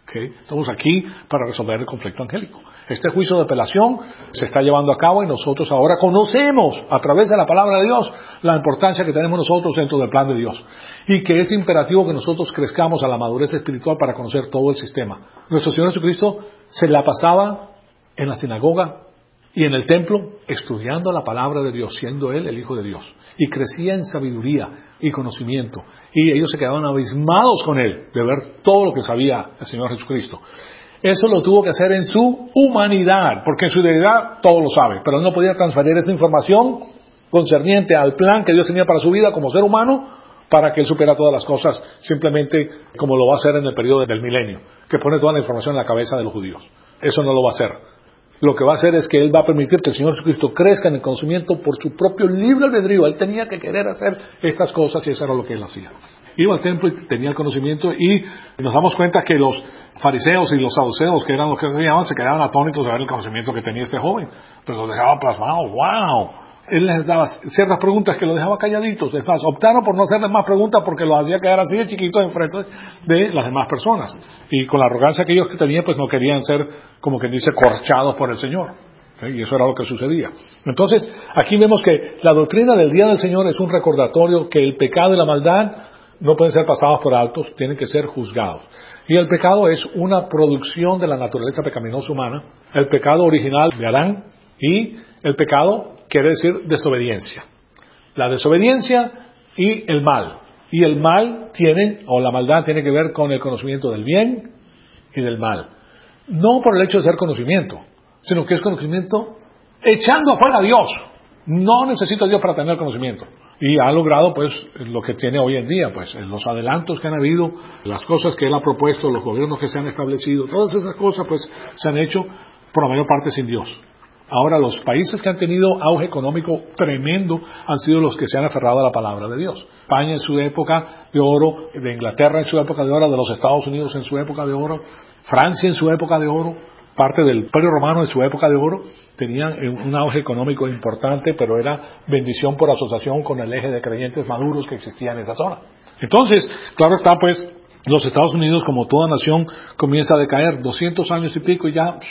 ¿Okay? Estamos aquí para resolver el conflicto angélico. Este juicio de apelación se está llevando a cabo y nosotros ahora conocemos a través de la palabra de Dios la importancia que tenemos nosotros dentro del plan de Dios y que es imperativo que nosotros crezcamos a la madurez espiritual para conocer todo el sistema. Nuestro Señor Jesucristo se la pasaba en la sinagoga y en el templo estudiando la palabra de Dios, siendo Él el Hijo de Dios, y crecía en sabiduría y conocimiento, y ellos se quedaban abismados con Él de ver todo lo que sabía el Señor Jesucristo. Eso lo tuvo que hacer en su humanidad, porque en su deidad todo lo sabe, pero Él no podía transferir esa información concerniente al plan que Dios tenía para su vida como ser humano, para que Él supiera todas las cosas, simplemente como lo va a hacer en el periodo del milenio, que pone toda la información en la cabeza de los judíos. Eso no lo va a hacer. Lo que va a hacer es que Él va a permitir que el Señor Jesucristo crezca en el conocimiento por su propio libre albedrío. Él tenía que querer hacer estas cosas y eso era lo que Él hacía. Iba al templo y tenía el conocimiento y nos damos cuenta que los fariseos y los saduceos, que eran los que se llamaban, se quedaban atónitos de ver el conocimiento que tenía este joven. Pero los dejaba plasmados. ¡Wow! Él les daba ciertas preguntas que los dejaba calladitos. Es más, optaron por no hacerles más preguntas porque los hacía quedar así de chiquitos enfrente de las demás personas. Y con la arrogancia que ellos tenían, pues no querían ser, como quien dice, corchados por el Señor. ¿Sí? Y eso era lo que sucedía. Entonces, aquí vemos que la doctrina del Día del Señor es un recordatorio que el pecado y la maldad no pueden ser pasados por altos, tienen que ser juzgados. Y el pecado es una producción de la naturaleza pecaminosa humana, el pecado original de Adán, y el pecado quiere decir desobediencia. La desobediencia y el mal. Y el mal o la maldad tiene que ver con el conocimiento del bien y del mal. No por el hecho de ser conocimiento, sino que es conocimiento echando afuera a Dios. No necesito a Dios para tener conocimiento. Y ha logrado, pues, lo que tiene hoy en día, pues, los adelantos que han habido, las cosas que Él ha propuesto, los gobiernos que se han establecido, todas esas cosas, pues, se han hecho por la mayor parte sin Dios. Ahora, los países que han tenido auge económico tremendo han sido los que se han aferrado a la palabra de Dios. España en su época de oro, de Inglaterra en su época de oro, de los Estados Unidos en su época de oro, Francia en su época de oro, parte del Imperio Romano en su época de oro, tenían un auge económico importante, pero era bendición por asociación con el eje de creyentes maduros que existía en esa zona. Entonces, claro está, pues, los Estados Unidos, como toda nación, comienza a decaer 200 años y pico y ya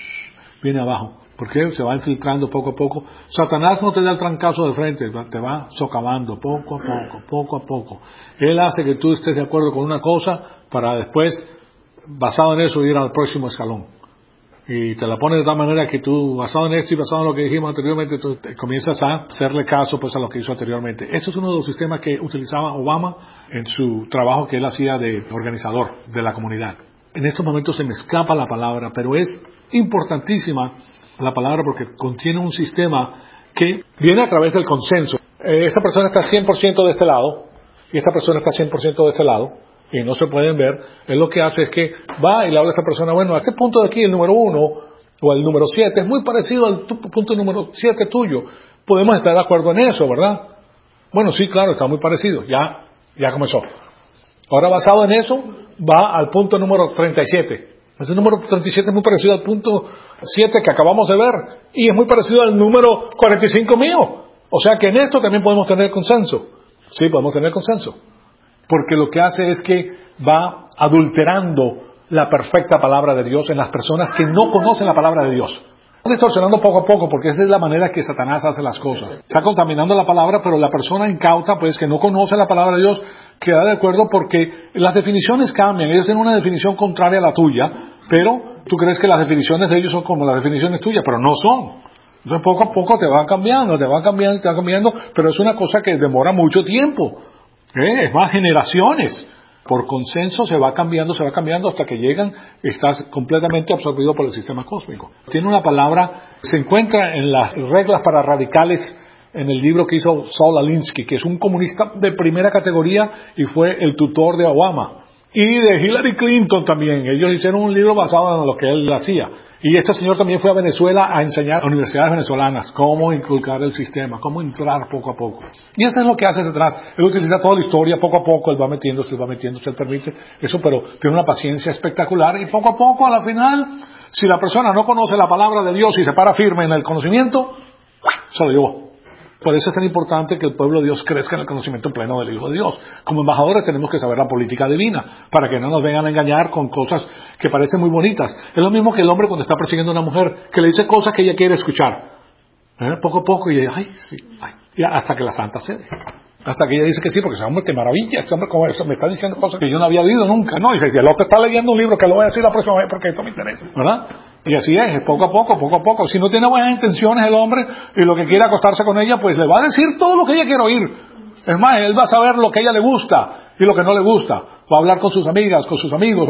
viene abajo. Porque se va infiltrando poco a poco. Satanás no te da el trancazo de frente, te va socavando poco a poco. Él hace que tú estés de acuerdo con una cosa para después, basado en eso, ir al próximo escalón. Y te la pone de tal manera que tú, basado en esto y basado en lo que dijimos anteriormente, tú te comienzas a hacerle caso, pues, a lo que hizo anteriormente. Eso es uno de los sistemas que utilizaba Obama en su trabajo que él hacía de organizador de la comunidad. En estos momentos se me escapa la palabra, pero es importantísima la palabra porque contiene un sistema que viene a través del consenso. Esta persona está 100% de este lado y esta persona está 100% de este lado y no se pueden ver. Él lo que hace es que va y le habla a esta persona, bueno, a este punto de aquí, el número 1 o el número 7 es muy parecido al punto número 7 tuyo. Podemos estar de acuerdo en eso, ¿verdad? Bueno, sí, claro, está muy parecido. Ya comenzó. Ahora, basado en eso, va al punto número 37. Ese número 37 es muy parecido al punto 7 que acabamos de ver y es muy parecido al número 45 mío. O sea que en esto también podemos tener consenso. Sí, podemos tener consenso. Porque lo que hace es que va adulterando la perfecta palabra de Dios en las personas que no conocen la palabra de Dios. Están distorsionando poco a poco porque esa es la manera que Satanás hace las cosas. Está contaminando la palabra, pero la persona incauta, pues, que no conoce la palabra de Dios, queda de acuerdo porque las definiciones cambian. Ellos tienen una definición contraria a la tuya, pero tú crees que las definiciones de ellos son como las definiciones tuyas, pero no son. Entonces poco a poco te van cambiando, pero es una cosa que demora mucho tiempo. Es más, generaciones. Por consenso se va cambiando hasta que llegan, estás completamente absorbido por el sistema cósmico. Tiene una palabra, se encuentra en las reglas para radicales en el libro que hizo Saul Alinsky, que es un comunista de primera categoría y fue el tutor de Obama. Y de Hillary Clinton también. Ellos hicieron un libro basado en lo que él hacía. Y este señor también fue a Venezuela a enseñar a universidades venezolanas cómo inculcar el sistema, cómo entrar poco a poco. Y eso es lo que hace detrás. Él utiliza toda la historia, poco a poco, él va metiéndose, él permite eso, pero tiene una paciencia espectacular. Y poco a poco, a la final, si la persona no conoce la palabra de Dios y se para firme en el conocimiento, se lo llevó. Por eso es tan importante que el pueblo de Dios crezca en el conocimiento pleno del Hijo de Dios. Como embajadores tenemos que saber la política divina, para que no nos vengan a engañar con cosas que parecen muy bonitas. Es lo mismo que el hombre cuando está persiguiendo a una mujer, que le dice cosas que ella quiere escuchar. Poco a poco, y ella, ay, sí, ay. Y hasta que la santa cede. Hasta que ella dice que sí, porque ese hombre, qué maravilla, ese hombre como eso, me está diciendo cosas que yo no había oído nunca, ¿no? Y dice, si el otro está leyendo un libro, que lo voy a decir la próxima vez porque esto me interesa, ¿verdad? Y así es poco a poco, poco a poco. Si no tiene buenas intenciones el hombre y lo que quiere acostarse con ella, pues le va a decir todo lo que ella quiere oír. Es más, él va a saber lo que a ella le gusta y lo que no le gusta. Va a hablar con sus amigas, con sus amigos,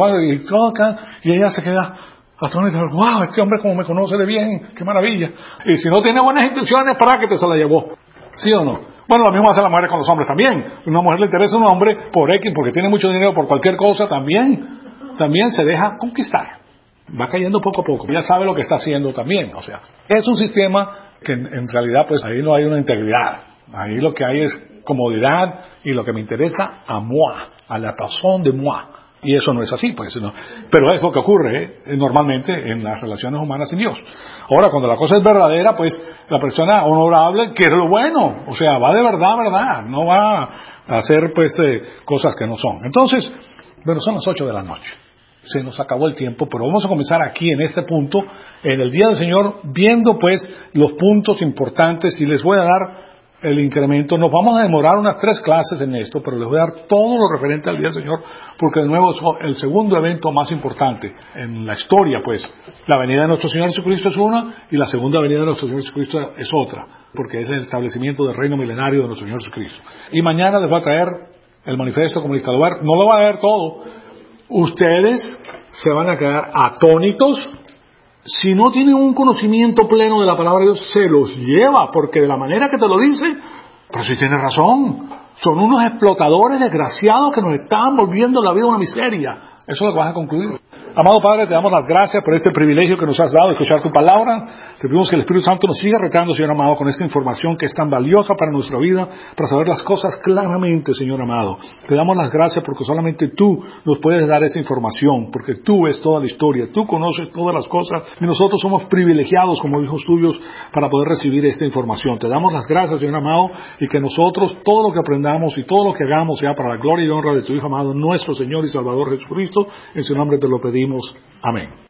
y ella se queda atónita. Wow, este hombre como me conoce de bien, qué maravilla. Y si no tiene buenas intenciones, ¿para qué te se la llevó? ¿Sí o no? Bueno, lo mismo hace la mujer con los hombres también. Una mujer le interesa a un hombre por X, porque tiene mucho dinero, por cualquier cosa, también se deja conquistar. Va cayendo poco a poco. Ya sabe lo que está haciendo también. O sea, es un sistema que en realidad, pues ahí no hay una integridad. Ahí lo que hay es comodidad y lo que me interesa a moi, a la razón de moi. Y eso no es así, pues, ¿no? Pero es lo que ocurre normalmente en las relaciones humanas sin Dios. Ahora, cuando la cosa es verdadera, pues la persona honorable quiere lo bueno. O sea, va de verdad, verdad. No va a hacer, pues, cosas que no son. Entonces, bueno, son las 8 de la noche. Se nos acabó el tiempo, pero vamos a comenzar aquí en este punto, en el Día del Señor, viendo, pues, los puntos importantes y les voy a dar el incremento. Nos vamos a demorar unas 3 clases en esto, pero les voy a dar todo lo referente al Día del Señor, porque de nuevo es el segundo evento más importante en la historia, pues. La venida de nuestro Señor Jesucristo es una, y la segunda venida de nuestro Señor Jesucristo es otra, porque es el establecimiento del reino milenario de nuestro Señor Jesucristo. Y mañana les voy a traer el manifiesto comunista del hogar. No lo voy a leer todo. Ustedes se van a quedar atónitos. Si no tienen un conocimiento pleno de la palabra de Dios, se los lleva, porque de la manera que te lo dice, pero si tienes razón, son unos explotadores desgraciados que nos están volviendo la vida una miseria. Eso es lo que vas a concluir. Amado Padre, te damos las gracias por este privilegio que nos has dado de escuchar tu palabra. Te pedimos que el Espíritu Santo nos siga retando, Señor amado, con esta información que es tan valiosa para nuestra vida, para saber las cosas claramente, Señor amado. Te damos las gracias porque solamente tú nos puedes dar esa información, porque tú ves toda la historia, tú conoces todas las cosas y nosotros somos privilegiados como hijos tuyos para poder recibir esta información. Te damos las gracias, Señor amado, y que nosotros todo lo que aprendamos y todo lo que hagamos sea para la gloria y honra de tu Hijo amado, nuestro Señor y Salvador Jesucristo. En su nombre te lo pedimos. Amén.